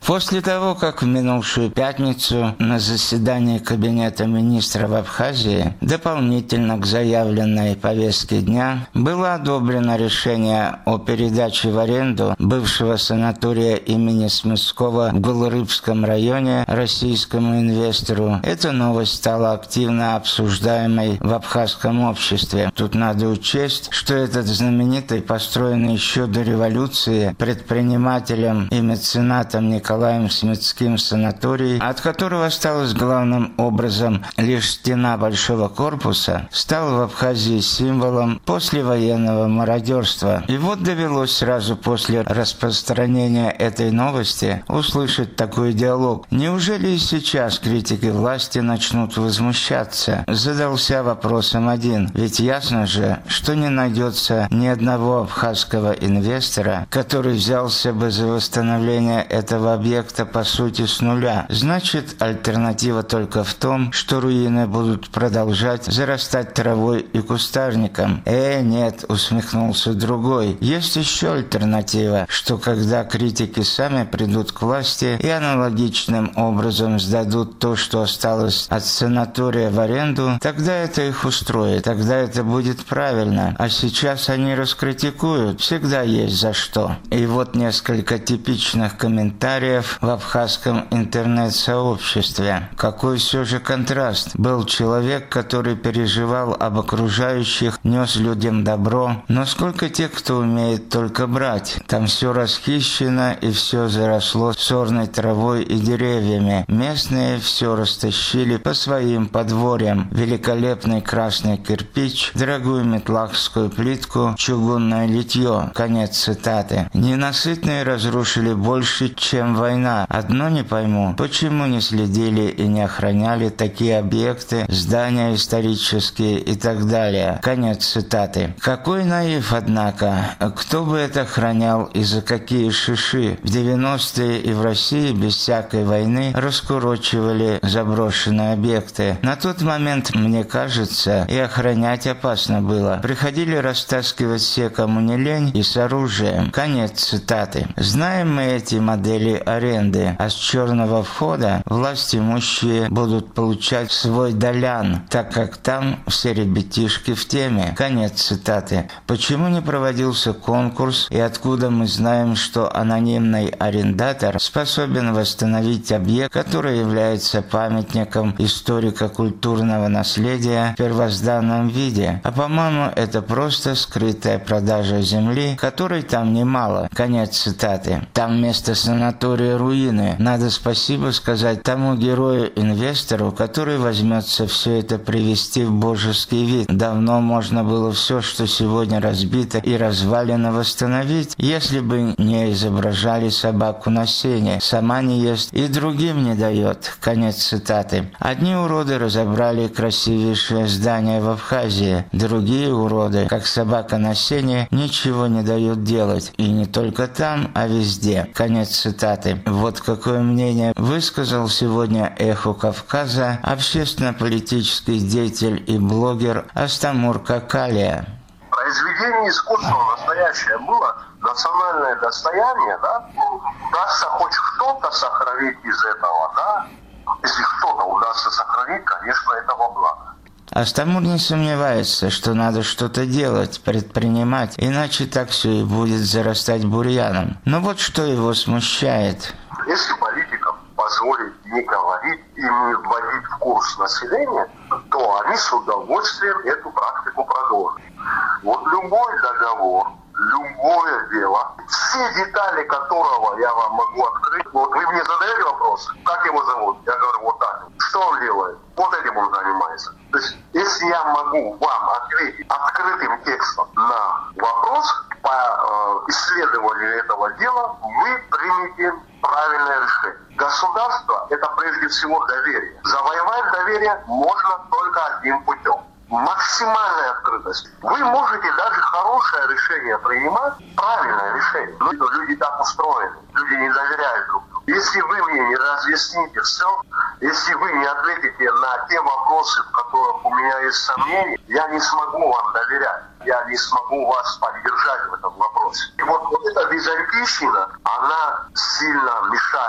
После того, как в минувшую пятницу на заседании Кабинета министров Абхазии дополнительно к заявленной повестке дня было одобрено решение о передаче в аренду бывшего санатория имени Смыскова в Голорыбском районе российскому инвестору, эта новость стала активно обсуждаемой в абхазском обществе. Тут надо учесть, что этот знаменитый, построенный еще до революции предпринимателем и меценатом Николаем Николаем Смитским санаторий, от которого осталась главным образом лишь стена большого корпуса, стал в Абхазии символом послевоенного мародерства. И вот довелось сразу после распространения этой новости услышать такой диалог. Неужели и сейчас критики власти начнут возмущаться? Задался вопросом один. Ведь ясно же, что не найдется ни одного абхазского инвестора, который взялся бы за восстановление этого объекта по сути с нуля. Значит, альтернатива только в том, что руины будут продолжать зарастать травой и кустарником. Э, нет, усмехнулся другой. Есть еще альтернатива, что когда критики сами придут к власти и аналогичным образом сдадут то, что осталось от санатория в аренду, тогда это их устроит, тогда это будет правильно. А сейчас они раскритикуют, всегда есть за что. И вот несколько типичных комментариев в абхазском интернет-сообществе. Какой все же контраст. Был человек, который переживал об окружающих, нес людям добро, но сколько тех, кто умеет только брать. Там все расхищено и все заросло сорной травой и деревьями. Местные все растащили по своим подворьям. Великолепный красный кирпич, дорогую метлахскую плитку, чугунное литье. Конец цитаты. Ненасытные разрушили больше, чем война. Одно не пойму, почему не следили и не охраняли такие объекты, здания исторические и так далее. Конец цитаты. Какой наив, однако. Кто бы это охранял и за какие шиши? В девяностые и в России без всякой войны раскурочивали заброшенные объекты. На тот момент, мне кажется, и охранять опасно было. Приходили растаскивать все, кому не лень, и с оружием. Конец цитаты. Знаем мы эти модели аренды, а с черного входа власть имущие будут получать свой долян, так как там все ребятишки в теме. Конец цитаты. Почему не проводился конкурс и откуда мы знаем, что анонимный арендатор способен восстановить объект, который является памятником историко-культурного наследия в первозданном виде? А по-моему, это просто скрытая продажа земли, которой там немало. Конец цитаты. Там вместо санатория руины. Надо спасибо сказать тому герою-инвестору, который возьмется все это привести в божеский вид. Давно можно было все, что сегодня разбито и развалено, восстановить, если бы не изображали собаку на сене. Сама не ест и другим не дает. Конец цитаты. Одни уроды разобрали красивейшее здание в Абхазии, другие уроды, как собака на сене, ничего не дают делать. И не только там, а везде. Конец цитаты. Вот какое мнение высказал сегодня «Эхо Кавказа» общественно-политический деятель и блогер Астамур Какалия. Произведение искусства настоящее было, национальное достояние, да? Удастся хоть что-то сохранить из этого, да? Если что-то удастся сохранить, конечно, это во благо. Астамур не сомневается, что надо что-то делать, предпринимать, иначе так все и будет зарастать бурьяном. Но вот что его смущает. Если политикам позволить не говорить и не вводить в курс населения, то они с удовольствием эту практику продолжат. Вот любой договор, любое дело, все детали которого я вам могу открыть. Вот вы мне задаете вопрос, как его зовут? Я говорю, вот так. Что он делает? Вот этим он занимается. То есть, если я могу вам ответить открытым текстом на вопрос по э, исследованию этого дела, вы примете правильное решение. Государство – это прежде всего доверие. Завоевать доверие можно только одним путем. Максимальная открытость. Вы можете даже хорошее решение принимать, правильное решение. Но люди так устроены, люди не доверяют друг другу. Если вы мне не разъясните все, если вы не ответите на те вопросы, в которых у меня есть сомнения, я не смогу вам доверять. Я не смогу вас поддержать в этом вопросе. И вот, вот эта византийщина, она сильно мешает.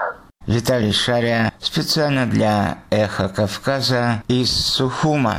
Виталий Шаря, специально для «Эхо Кавказа» из Сухума.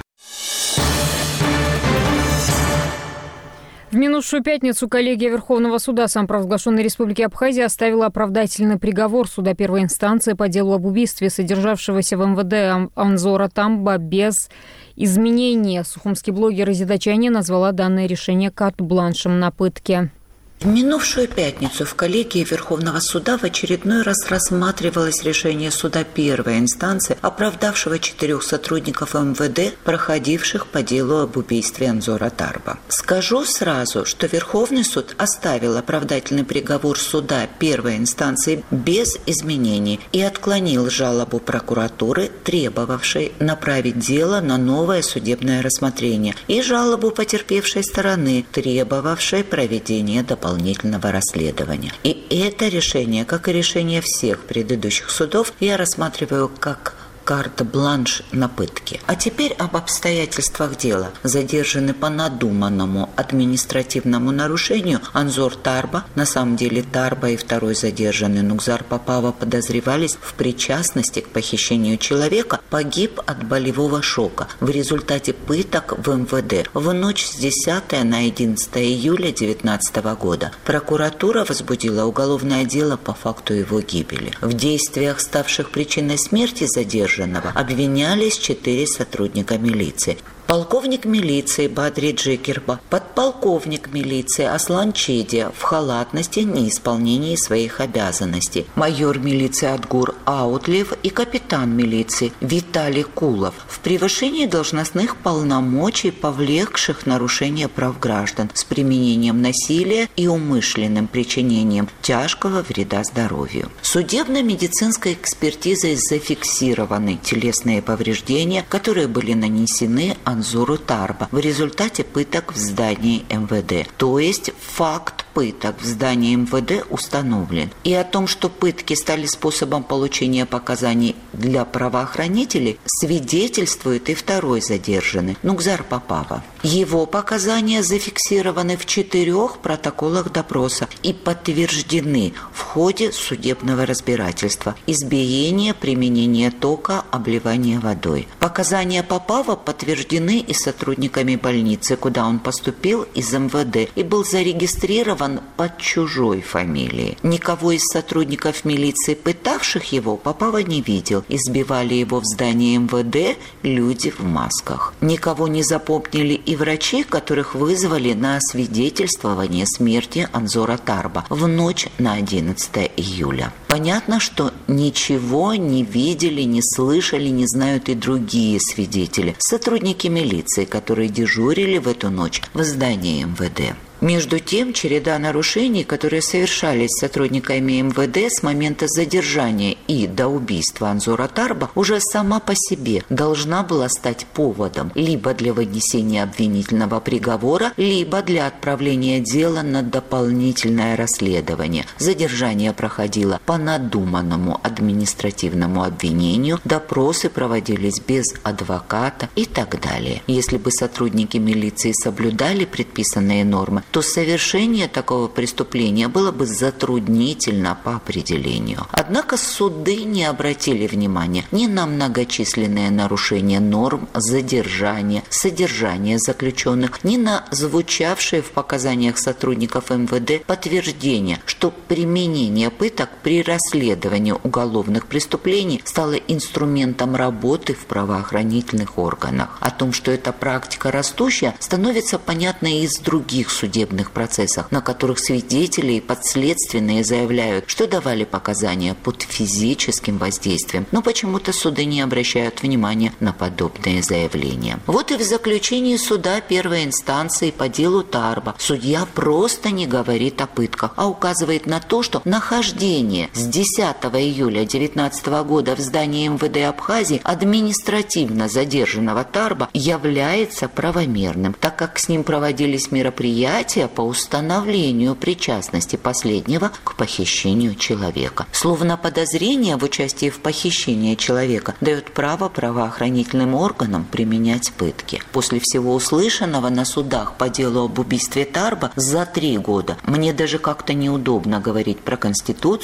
В минувшую пятницу коллегия Верховного суда самопровозглашенной Республики Абхазия оставила оправдательный приговор суда первой инстанции по делу об убийстве содержавшегося в МВД Анзора Тарба без изменения. Сухумский блогер Изида Чайне назвала данное решение карт-бланшем на пытки. В минувшую пятницу в коллегии Верховного суда в очередной раз рассматривалось решение суда первой инстанции, оправдавшего четырех сотрудников МВД, проходивших по делу об убийстве Анзора Тарба. Скажу сразу, что Верховный суд оставил оправдательный приговор суда первой инстанции без изменений и отклонил жалобу прокуратуры, требовавшей направить дело на новое судебное рассмотрение, и жалобу потерпевшей стороны, требовавшей проведения дополнительного дополнительного расследования. И это решение, как и решение всех предыдущих судов, я рассматриваю как карт-бланш на пытки. А теперь об обстоятельствах дела. Задержанный по надуманному административному нарушению Анзор Тарба, на самом деле Тарба и второй задержанный Нугзар Папава подозревались в причастности к похищению человека, погиб от болевого шока в результате пыток в МВД в ночь с десятого на одиннадцатое июля две тысячи девятнадцатого года. Прокуратура возбудила уголовное дело по факту его гибели. В действиях, ставших причиной смерти задержанного, обвинялись четыре сотрудника милиции. Полковник милиции Бадри Джекерба, подполковник милиции Аслан Чедия в халатности, неисполнении своих обязанностей, майор милиции Адгур Аутлев и капитан милиции Виталий Кулов в превышении должностных полномочий, повлекших нарушение прав граждан с применением насилия и умышленным причинением тяжкого вреда здоровью. Судебно-медицинской экспертизой зафиксированы телесные повреждения, которые были нанесены Анзору Тарба в результате пыток в здании МВД. То есть факт пыток в здании МВД установлен. И о том, что пытки стали способом получения показаний для правоохранителей, свидетельствует и второй задержанный Нугзар Папава. Его показания зафиксированы в четырех протоколах допроса и подтверждены в ходе судебного разбирательства: избиение, применение тока, обливание водой. Показания Папава подтверждены и сотрудниками больницы, куда он поступил из МВД и был зарегистрирован под чужой фамилией. Никого из сотрудников милиции, пытавших его, Папава не видел. Избивали его в здании МВД люди в масках. Никого не запомнили и врачи, которых вызвали на освидетельствование смерти Анзора Тарба в ночь на одиннадцатое июля. Понятно, что ничего не видели, не слышали, не знают и другие свидетели, сотрудники милиции, которые дежурили в эту ночь в здании МВД. Между тем, череда нарушений, которые совершались сотрудниками МВД с момента задержания и до убийства Анзора Тарба, уже сама по себе должна была стать поводом либо для вынесения обвинительного приговора, либо для отправления дела на дополнительное расследование. Задержание проходило по надуманному административному обвинению, допросы проводились без адвоката и так далее. Если бы сотрудники милиции соблюдали предписанные нормы, то совершение такого преступления было бы затруднительно по определению. Однако суды не обратили внимания ни на многочисленные нарушения норм задержания, содержания заключенных, ни на звучавшие в показаниях сотрудников МВД подтверждение, что применение пыток при расследовании уголовных преступлений стало инструментом работы в правоохранительных органах. О том, что эта практика растущая, становится понятно и из других судебных процессах, на которых свидетели и подследственные заявляют, что давали показания под физическим воздействием, но почему-то суды не обращают внимания на подобные заявления. Вот и в заключении суда первой инстанции по делу Тарба судья просто не говорит о пытках, а указывает на то, что нахождение с десятого июля две тысячи девятнадцатого года в здании МВД Абхазии административно задержанного Тарба является правомерным, так как с ним проводились мероприятия по установлению причастности последнего к похищению человека. Словно подозрение в участии в похищении человека дает право правоохранительным органам применять пытки. После всего услышанного на судах по делу об убийстве Тарба за три года мне даже как-то неудобно говорить про Конституцию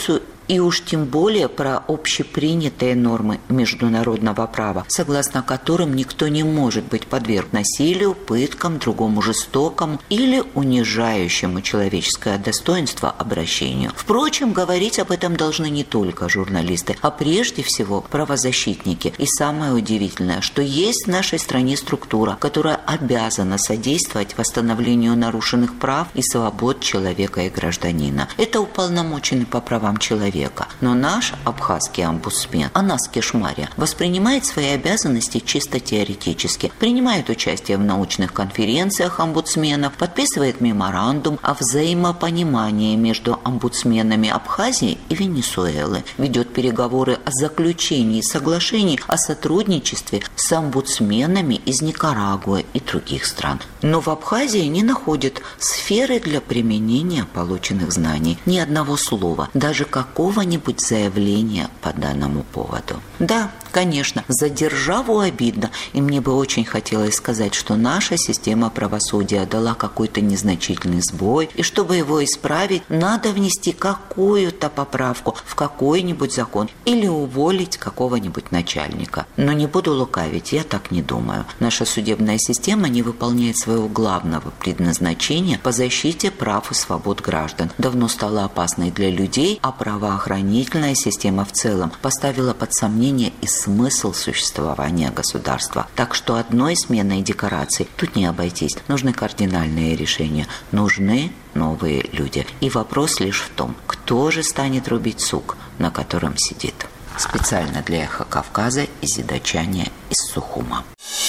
и уж тем более про общепринятые нормы международного права, согласно которым никто не может быть подверг насилию, пыткам, другому жестокому или унижающему человеческое достоинство обращению. Впрочем, говорить об этом должны не только журналисты, а прежде всего правозащитники. И самое удивительное, что есть в нашей стране структура, которая обязана содействовать восстановлению нарушенных прав и свобод человека и гражданина. Это уполномоченный по правам человека. Но наш абхазский омбудсмен Анас Кешмария воспринимает свои обязанности чисто теоретически, принимает участие в научных конференциях омбудсменов, подписывает меморандум о взаимопонимании между омбудсменами Абхазии и Венесуэлы, ведет переговоры о заключении соглашений о сотрудничестве с омбудсменами из Никарагуа и других стран. Но в Абхазии не находят сферы для применения полученных знаний, ни одного слова, даже какого-нибудь заявления по данному поводу. Да, конечно, за державу обидно, и мне бы очень хотелось сказать, что наша система правосудия дала какой-то незначительный сбой, и чтобы его исправить, надо внести какую-то поправку в какой-нибудь закон или уволить какого-нибудь начальника. Но не буду лукавить, я так не думаю. Наша судебная система не выполняет своего главного предназначения по защите прав и свобод граждан. Давно стала опасной для людей, а правоохранительная система в целом поставила под сомнение и смысл существования государства. Так что одной сменой декораций тут не обойтись. Нужны кардинальные решения. Нужны новые люди. И вопрос лишь в том, кто же станет рубить сук, на котором сидит. Специально для «Эхо Кавказа» Изидачане из Сухума.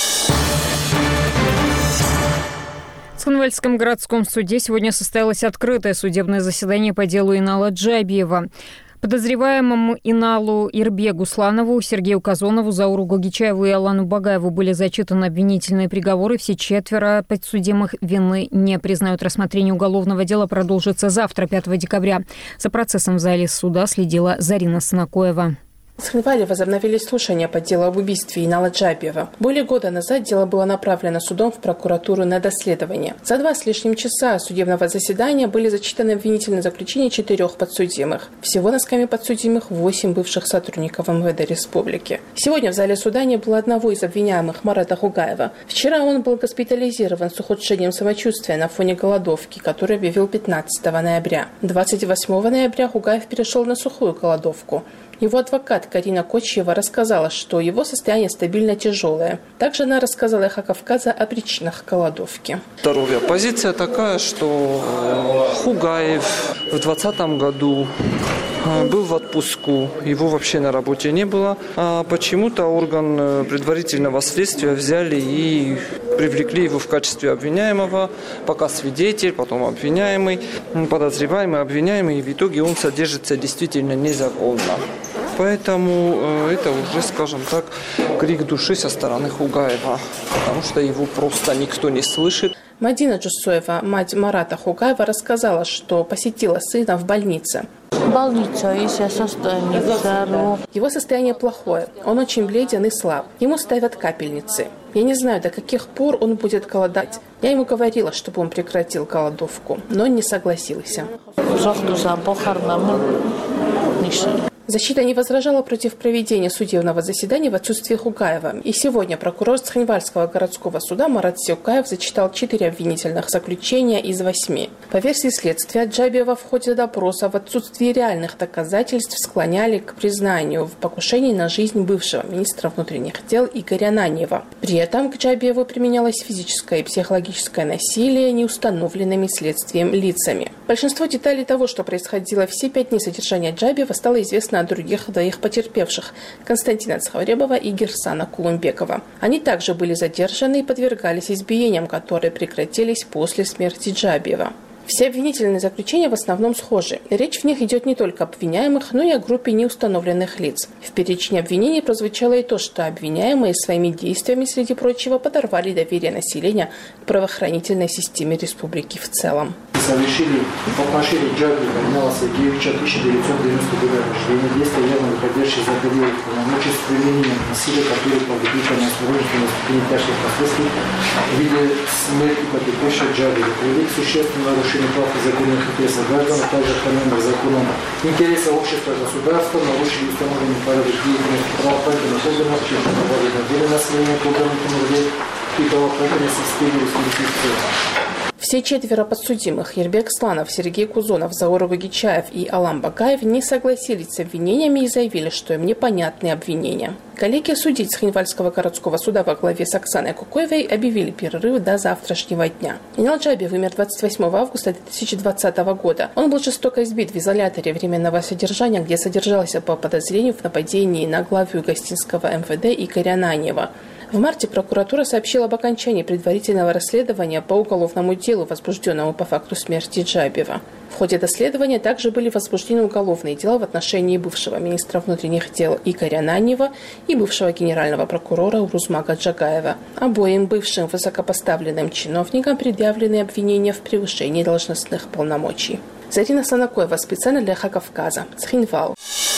В Цхинвальском городском суде сегодня состоялось открытое судебное заседание по делу Инала Джабиева. Подозреваемому Иналу Ирбегу Сланову, Сергею Казонову, Зауру Гогичаеву и Алану Багаеву были зачитаны обвинительные приговоры. Все четверо подсудимых вины не признают. Рассмотрение уголовного дела продолжится завтра, пятого декабря. За процессом в зале суда следила Зарина Санакоева. В Цхинвале возобновились слушания по делу об убийстве Инала Джабиева. Более года назад дело было направлено судом в прокуратуру на доследование. За два с лишним часа судебного заседания были зачитаны обвинительные заключения четырех подсудимых. Всего носками подсудимых восемь бывших сотрудников МВД республики. Сегодня в зале суда не было одного из обвиняемых, Марата Хугаева. Вчера он был госпитализирован с ухудшением самочувствия на фоне голодовки, которую объявил пятнадцатого ноября. двадцать восьмого ноября Хугаев перешел на сухую голодовку. Его адвокат Карина Кочьева рассказала, что его состояние стабильно тяжелое. Также она рассказала «Эхо Кавказа» о причинах голодовки. Здоровье. Позиция такая, что Хугаев в двадцатом году был в отпуску, его вообще на работе не было. А почему-то орган предварительного следствия взяли и привлекли его в качестве обвиняемого, пока свидетель, потом обвиняемый, подозреваемый, обвиняемый, и в итоге он содержится действительно незаконно. Поэтому это уже, скажем так, крик души со стороны Хугаева, потому что его просто никто не слышит. Мадина Джусоева, мать Марата Хугаева, рассказала, что посетила сына в больнице. Больница, если состояние здоровье. Его состояние плохое. Он очень бледен и слаб. Ему ставят капельницы. Я не знаю, до каких пор он будет голодать. Я ему говорила, чтобы он прекратил голодовку, но он не согласился. Защита не возражала против проведения судебного заседания в отсутствии Хугаева. И сегодня прокурор Цхинвальского городского суда Марат Сеукаев зачитал четыре обвинительных заключения из восьми. По версии следствия, Джабиева в ходе допроса в отсутствии реальных доказательств склоняли к признанию в покушении на жизнь бывшего министра внутренних дел Игоря Ананьева. При этом к Джабиеву применялось физическое и психологическое насилие неустановленными следствием лицами. Большинство деталей того, что происходило все пять дней содержания Джабиева, стало известно от других двоих потерпевших – Константина Цхавребова и Герсана Кулумбекова. Они также были задержаны и подвергались избиениям, которые прекратились после смерти Джабиева. Все обвинительные заключения в основном схожи. Речь в них идет не только об обвиняемых, но и о группе неустановленных лиц. В перечне обвинений прозвучало и то, что обвиняемые своими действиями, среди прочего, подорвали доверие населения к правоохранительной системе республики в целом. совершили в отношении Джабиева Инала Сергеевича тысяча девятьсот девяностого года рождения, действия явно выходящие за пределы полномочий с применением насилия, которые повлекли по неосторожности наступления тяжких последствий в виде смерти потерпевшего Джабиева, привели к существенному нарушению прав и законных интересов граждан, а также охраняемых законом интересов общества и государства, нарушили установленный порядок деятельности правоохранительных органов, чем добавили деле населения по уголовному делу и правоохранительной системе республики. Все четверо подсудимых – Ербек Сланов, Сергей Кузонов, Заур Вагичаев и Алам Бакаев – не согласились с обвинениями и заявили, что им непонятны обвинения. Коллегия судей Цхинвальского городского суда во главе с Оксаной Кукоевой объявили перерыв до завтрашнего дня. Инал Джабиев умер двадцать восьмого августа две тысячи двадцатого года. Он был жестоко избит в изоляторе временного содержания, где содержался по подозрению в нападении на главу Гостинского эм вэ дэ Игоря Ананьева. В марте прокуратура сообщила об окончании предварительного расследования по уголовному делу, возбужденному по факту смерти Джабиева. В ходе доследования также были возбуждены уголовные дела в отношении бывшего министра внутренних дел Игоря Ананьева и бывшего генерального прокурора Урузмага Джагаева. Обоим бывшим высокопоставленным чиновникам предъявлены обвинения в превышении должностных полномочий. Зарина Санакоева, специально для Эхо Кавказа, Цхинвал.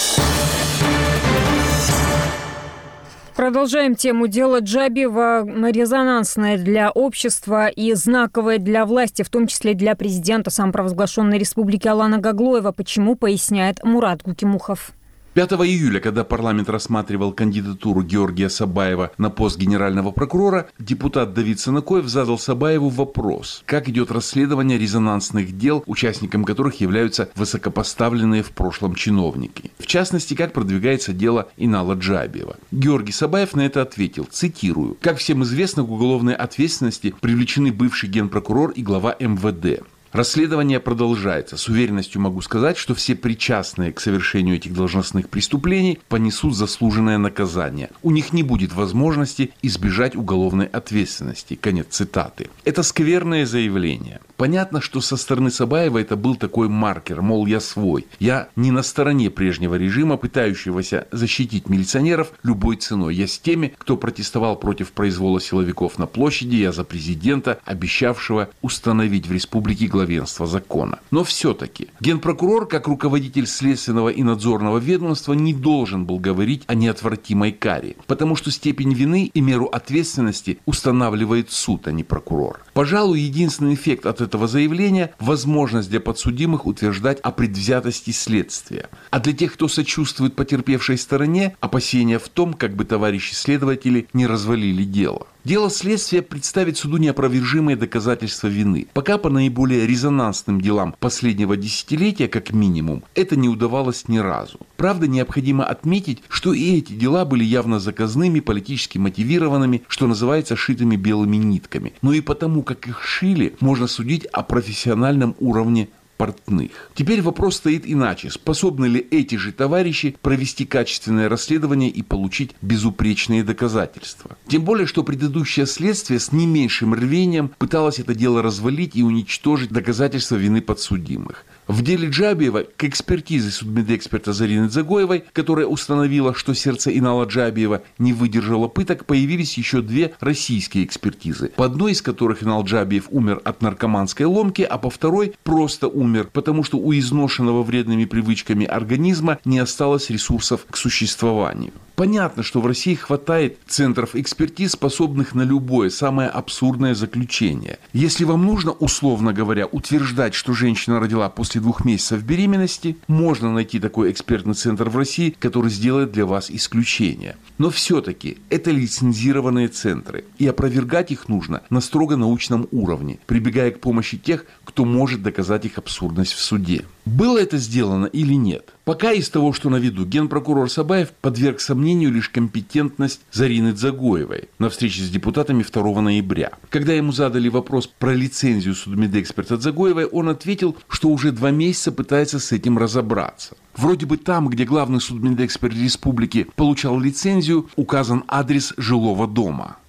Продолжаем тему дела Джабиева. Резонансное для общества и знаковое для власти, в том числе для президента самопровозглашенной республики Алана Гаглоева. Почему, поясняет Мурат Гукимухов. пятого июля, когда парламент рассматривал кандидатуру Георгия Сабаева на пост генерального прокурора, депутат Давид Санакоев задал Сабаеву вопрос, как идет расследование резонансных дел, участником которых являются высокопоставленные в прошлом чиновники. В частности, как продвигается дело Инала Джабиева. Георгий Сабаев на это ответил, цитирую: «Как всем известно, к уголовной ответственности привлечены бывший генпрокурор и глава эм вэ дэ. Расследование продолжается. С уверенностью могу сказать, что все причастные к совершению этих должностных преступлений понесут заслуженное наказание. У них не будет возможности избежать уголовной ответственности». Конец цитаты. Это скверное заявление. Понятно, что со стороны Сабаева это был такой маркер, мол, я свой. Я не на стороне прежнего режима, пытающегося защитить милиционеров любой ценой. Я с теми, кто протестовал против произвола силовиков на площади. Я за президента, обещавшего установить в республике главенство закона. Но все-таки генпрокурор, как руководитель следственного и надзорного ведомства, не должен был говорить о неотвратимой каре, потому что степень вины и меру ответственности устанавливает суд, а не прокурор. Пожалуй, единственный эффект от этого заявления – возможность для подсудимых утверждать о предвзятости следствия. А для тех, кто сочувствует потерпевшей стороне, опасения в том, как бы товарищи следователи не развалили дело. Дело следствия представит суду неопровержимые доказательства вины. Пока по наиболее резонансным делам последнего десятилетия, как минимум, это не удавалось ни разу. Правда, необходимо отметить, что и эти дела были явно заказными, политически мотивированными, что называется, шитыми белыми нитками. Но и потому, как их шили, можно судить о профессиональном уровне портных. Теперь вопрос стоит иначе. Способны ли эти же товарищи провести качественное расследование и получить безупречные доказательства? Тем более, что предыдущее следствие с не меньшим рвением пыталось это дело развалить и уничтожить доказательства вины подсудимых. В деле Джабиева к экспертизе судмедэксперта Зарины Дзагоевой, которая установила, что сердце Инала Джабиева не выдержало пыток, появились еще две российские экспертизы, по одной из которых Инал Джабиев умер от наркоманской ломки, а по второй просто умер, потому что у изношенного вредными привычками организма не осталось ресурсов к существованию. Понятно, что в России хватает центров экспертиз, способных на любое, самое абсурдное заключение. Если вам нужно, условно говоря, утверждать, что женщина родила после двух месяцев беременности, можно найти такой экспертный центр в России, который сделает для вас исключение. Но все-таки это лицензированные центры, и опровергать их нужно на строго научном уровне, прибегая к помощи тех, кто может доказать их абсурдность в суде. Было это сделано или нет? Пока из того, что на виду, генпрокурор Сабаев подверг сомнению лишь компетентность Зарины Дзагоевой на встрече с депутатами второго ноября. Когда ему задали вопрос про лицензию судмедэксперта Дзагоевой, он ответил, что уже два месяца пытается с этим разобраться. Вроде бы там, где главный судмедэксперт республики получал лицензию, указан адрес жилого дома.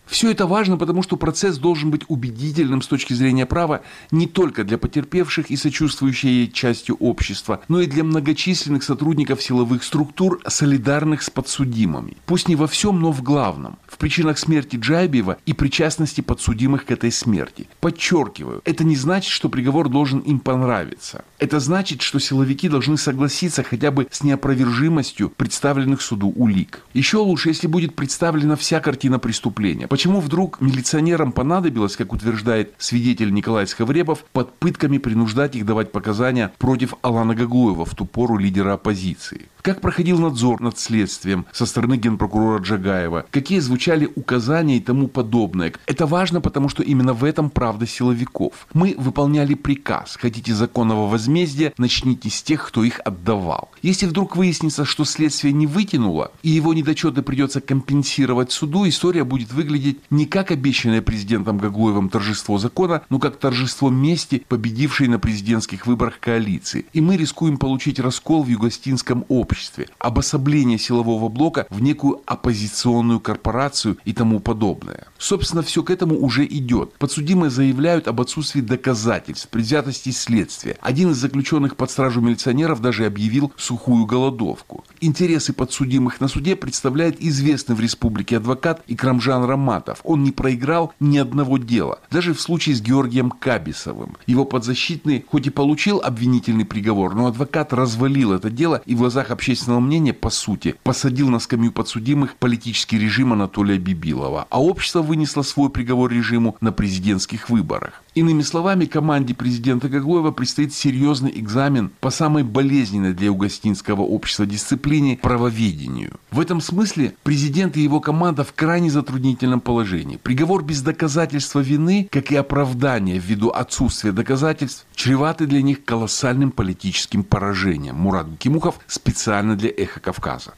Все это важно, потому что процесс должен быть убедительным с точки зрения права не только для потерпевших и сочувствующей ей частью общества, но и для многочисленных сотрудников силовых структур, солидарных с подсудимыми. Пусть не во всем, но в главном. В причинах смерти Джайбиева и причастности подсудимых к этой смерти. Подчеркиваю, это не значит, что приговор должен им понравиться. Это значит, что силовики должны согласиться хотя бы с неопровержимостью представленных суду улик. Еще лучше, если будет представлена вся картина преступления. Почему вдруг милиционерам понадобилось, как утверждает свидетель Николай Схавребов, под пытками принуждать их давать показания против Алана Гаглоева, в ту пору лидера оппозиции? Как проходил надзор над следствием со стороны генпрокурора Джагаева? Какие звучали указания и тому подобное? Это важно, потому что именно в этом правда силовиков. Мы выполняли приказ. Хотите законного возмездия, начните с тех, кто их отдавал. Если вдруг выяснится, что следствие не вытянуло, и его недочеты придется компенсировать суду, история будет выглядеть не как обещанное президентом Гаглоевым торжество закона, но как торжество мести, победившей на президентских выборах коалиции. И мы рискуем получить раскол в югостинском обществе. Обособление силового блока в некую оппозиционную корпорацию и тому подобное. Собственно, все к этому уже идет. Подсудимые заявляют об отсутствии доказательств, предвзятости следствия. Один из заключенных под стражу милиционеров даже объявил сухую голодовку. Интересы подсудимых на суде представляет известный в республике адвокат Икрамжан Раматов. Он не проиграл ни одного дела. Даже в случае с Георгием Кабисовым. Его подзащитный хоть и получил обвинительный приговор, но адвокат развалил это дело и в глазах общественного мнения, по сути, посадил на скамью подсудимых политический режим Анатолия Бибилова. А общество вынесло свой приговор режиму на президентских выборах. Иными словами, команде президента Гаглоева предстоит серьезный экзамен по самой болезненной для югостинского общества дисциплине – правоведению. В этом смысле президент и его команда в крайне затруднительном положении. Приговор без доказательства вины, как и оправдание ввиду отсутствия доказательств, чреваты для них колоссальным политическим поражением. Мурат Гукимухов специально для «Эхо Кавказа».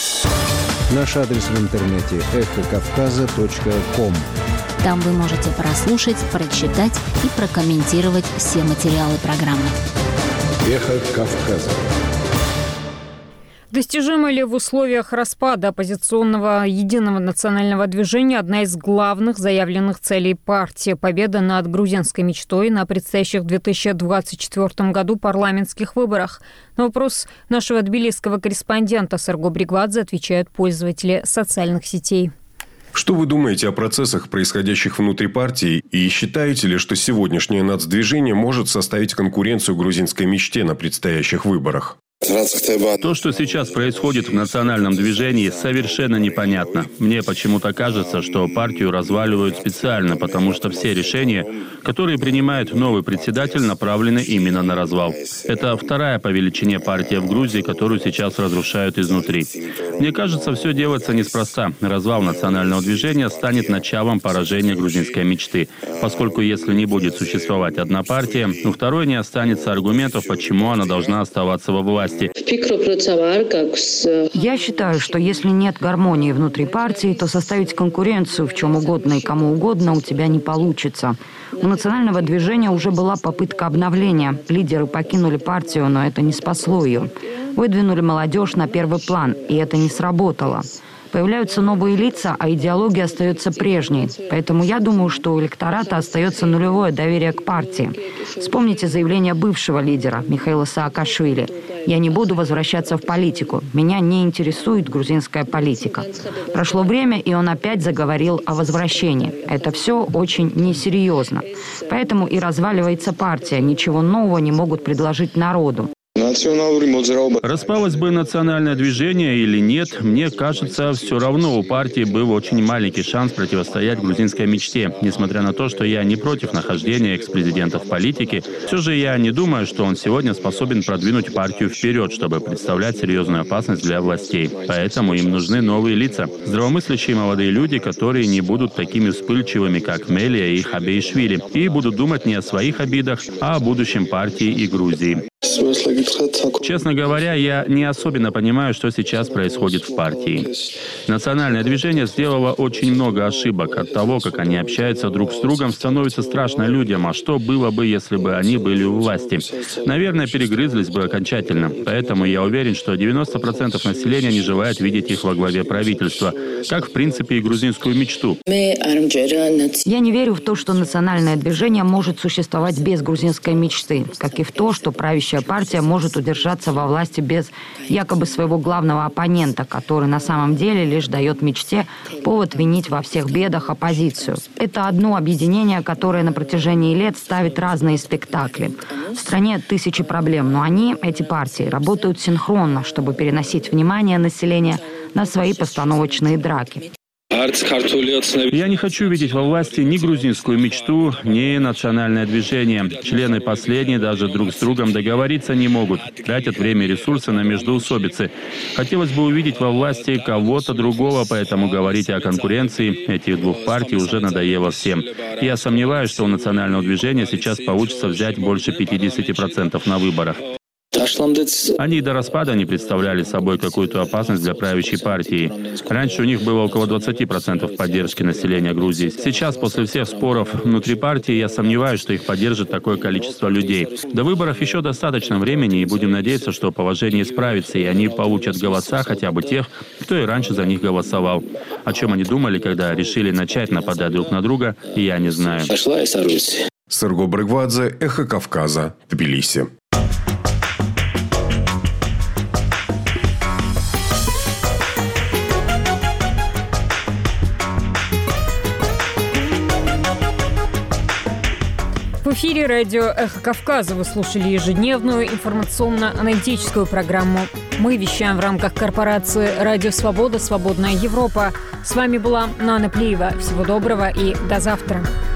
Наш адрес в интернете эхо кавказа точка ком. Там вы можете прослушать, прочитать и прокомментировать все материалы программы. Эхо Кавказа. Достижима ли в условиях распада оппозиционного единого национального движения одна из главных заявленных целей партии – победа над грузинской мечтой на предстоящих в две тысячи двадцать четвёртом году парламентских выборах? На вопрос нашего тбилисского корреспондента Сарго Бригвадзе отвечают пользователи социальных сетей. Что вы думаете о процессах, происходящих внутри партии, и считаете ли, что сегодняшнее нацдвижение может составить конкуренцию грузинской мечте на предстоящих выборах? То, что сейчас происходит в национальном движении, совершенно непонятно. Мне почему-то кажется, что партию разваливают специально, потому что все решения, которые принимает новый председатель, направлены именно на развал. Это вторая по величине партия в Грузии, которую сейчас разрушают изнутри. Мне кажется, все делается неспроста. Развал национального движения станет началом поражения грузинской мечты, поскольку если не будет существовать одна партия, у второй не останется аргументов, почему она должна оставаться во власти. Я считаю, что если нет гармонии внутри партии, то составить конкуренцию в чем угодно и кому угодно у тебя не получится. У национального движения уже была попытка обновления. Лидеры покинули партию, но это не спасло ее. Выдвинули молодежь на первый план, и это не сработало. Появляются новые лица, а идеология остается прежней. Поэтому я думаю, что у электората остается нулевое доверие к партии. Вспомните заявление бывшего лидера Михаила Саакашвили. «Я не буду возвращаться в политику. Меня не интересует грузинская политика». Прошло время, и он опять заговорил о возвращении. Это все очень несерьезно. Поэтому и разваливается партия. Ничего нового не могут предложить народу. Распалось бы национальное движение или нет, мне кажется, все равно у партии был очень маленький шанс противостоять грузинской мечте. Несмотря на то, что я не против нахождения экс-президента в политике, все же я не думаю, что он сегодня способен продвинуть партию вперед, чтобы представлять серьезную опасность для властей. Поэтому им нужны новые лица. Здравомыслящие молодые люди, которые не будут такими вспыльчивыми, как Мелия и Хабеишвили, и будут думать не о своих обидах, а о будущем партии и Грузии. Честно говоря, я не особенно понимаю, что сейчас происходит в партии. Национальное движение сделало очень много ошибок. От того, как они общаются друг с другом, становится страшно людям. А что было бы, если бы они были у власти? Наверное, перегрызлись бы окончательно. Поэтому я уверен, что девяносто процентов населения не желает видеть их во главе правительства. Как, в принципе, и грузинскую мечту. Я не верю в то, что национальное движение может существовать без грузинской мечты, как и в то, что правящая партия может удержаться во власти без якобы своего главного оппонента, который на самом деле лишь дает мечте повод винить во всех бедах оппозицию. Это одно объединение, которое на протяжении лет ставит разные спектакли. В стране тысячи проблем, но они, эти партии, работают синхронно, чтобы переносить внимание населения на свои постановочные драки. Я не хочу видеть во власти ни грузинскую мечту, ни национальное движение. Члены последние даже друг с другом договориться не могут, тратят время и ресурсы на междоусобицы. Хотелось бы увидеть во власти кого-то другого, поэтому говорить о конкуренции этих двух партий уже надоело всем. Я сомневаюсь, что у национального движения сейчас получится взять больше пятидесяти процентов на выборах. Они до распада не представляли собой какую-то опасность для правящей партии. Раньше у них было около двадцати процентов поддержки населения Грузии. Сейчас, после всех споров внутри партии, я сомневаюсь, что их поддержит такое количество людей. До выборов еще достаточно времени, и будем надеяться, что положение исправится, и они получат голоса хотя бы тех, кто и раньше за них голосовал. О чем они думали, когда решили начать нападать друг на друга, я не знаю. Серго Брыгвадзе, Эхо Кавказа, Тбилиси. В эфире радио «Эхо Кавказа» вы слушали ежедневную информационно-аналитическую программу. Мы вещаем в рамках корпорации «Радио Свобода. Свободная Европа». С вами была Нана Плиева. Всего доброго и до завтра.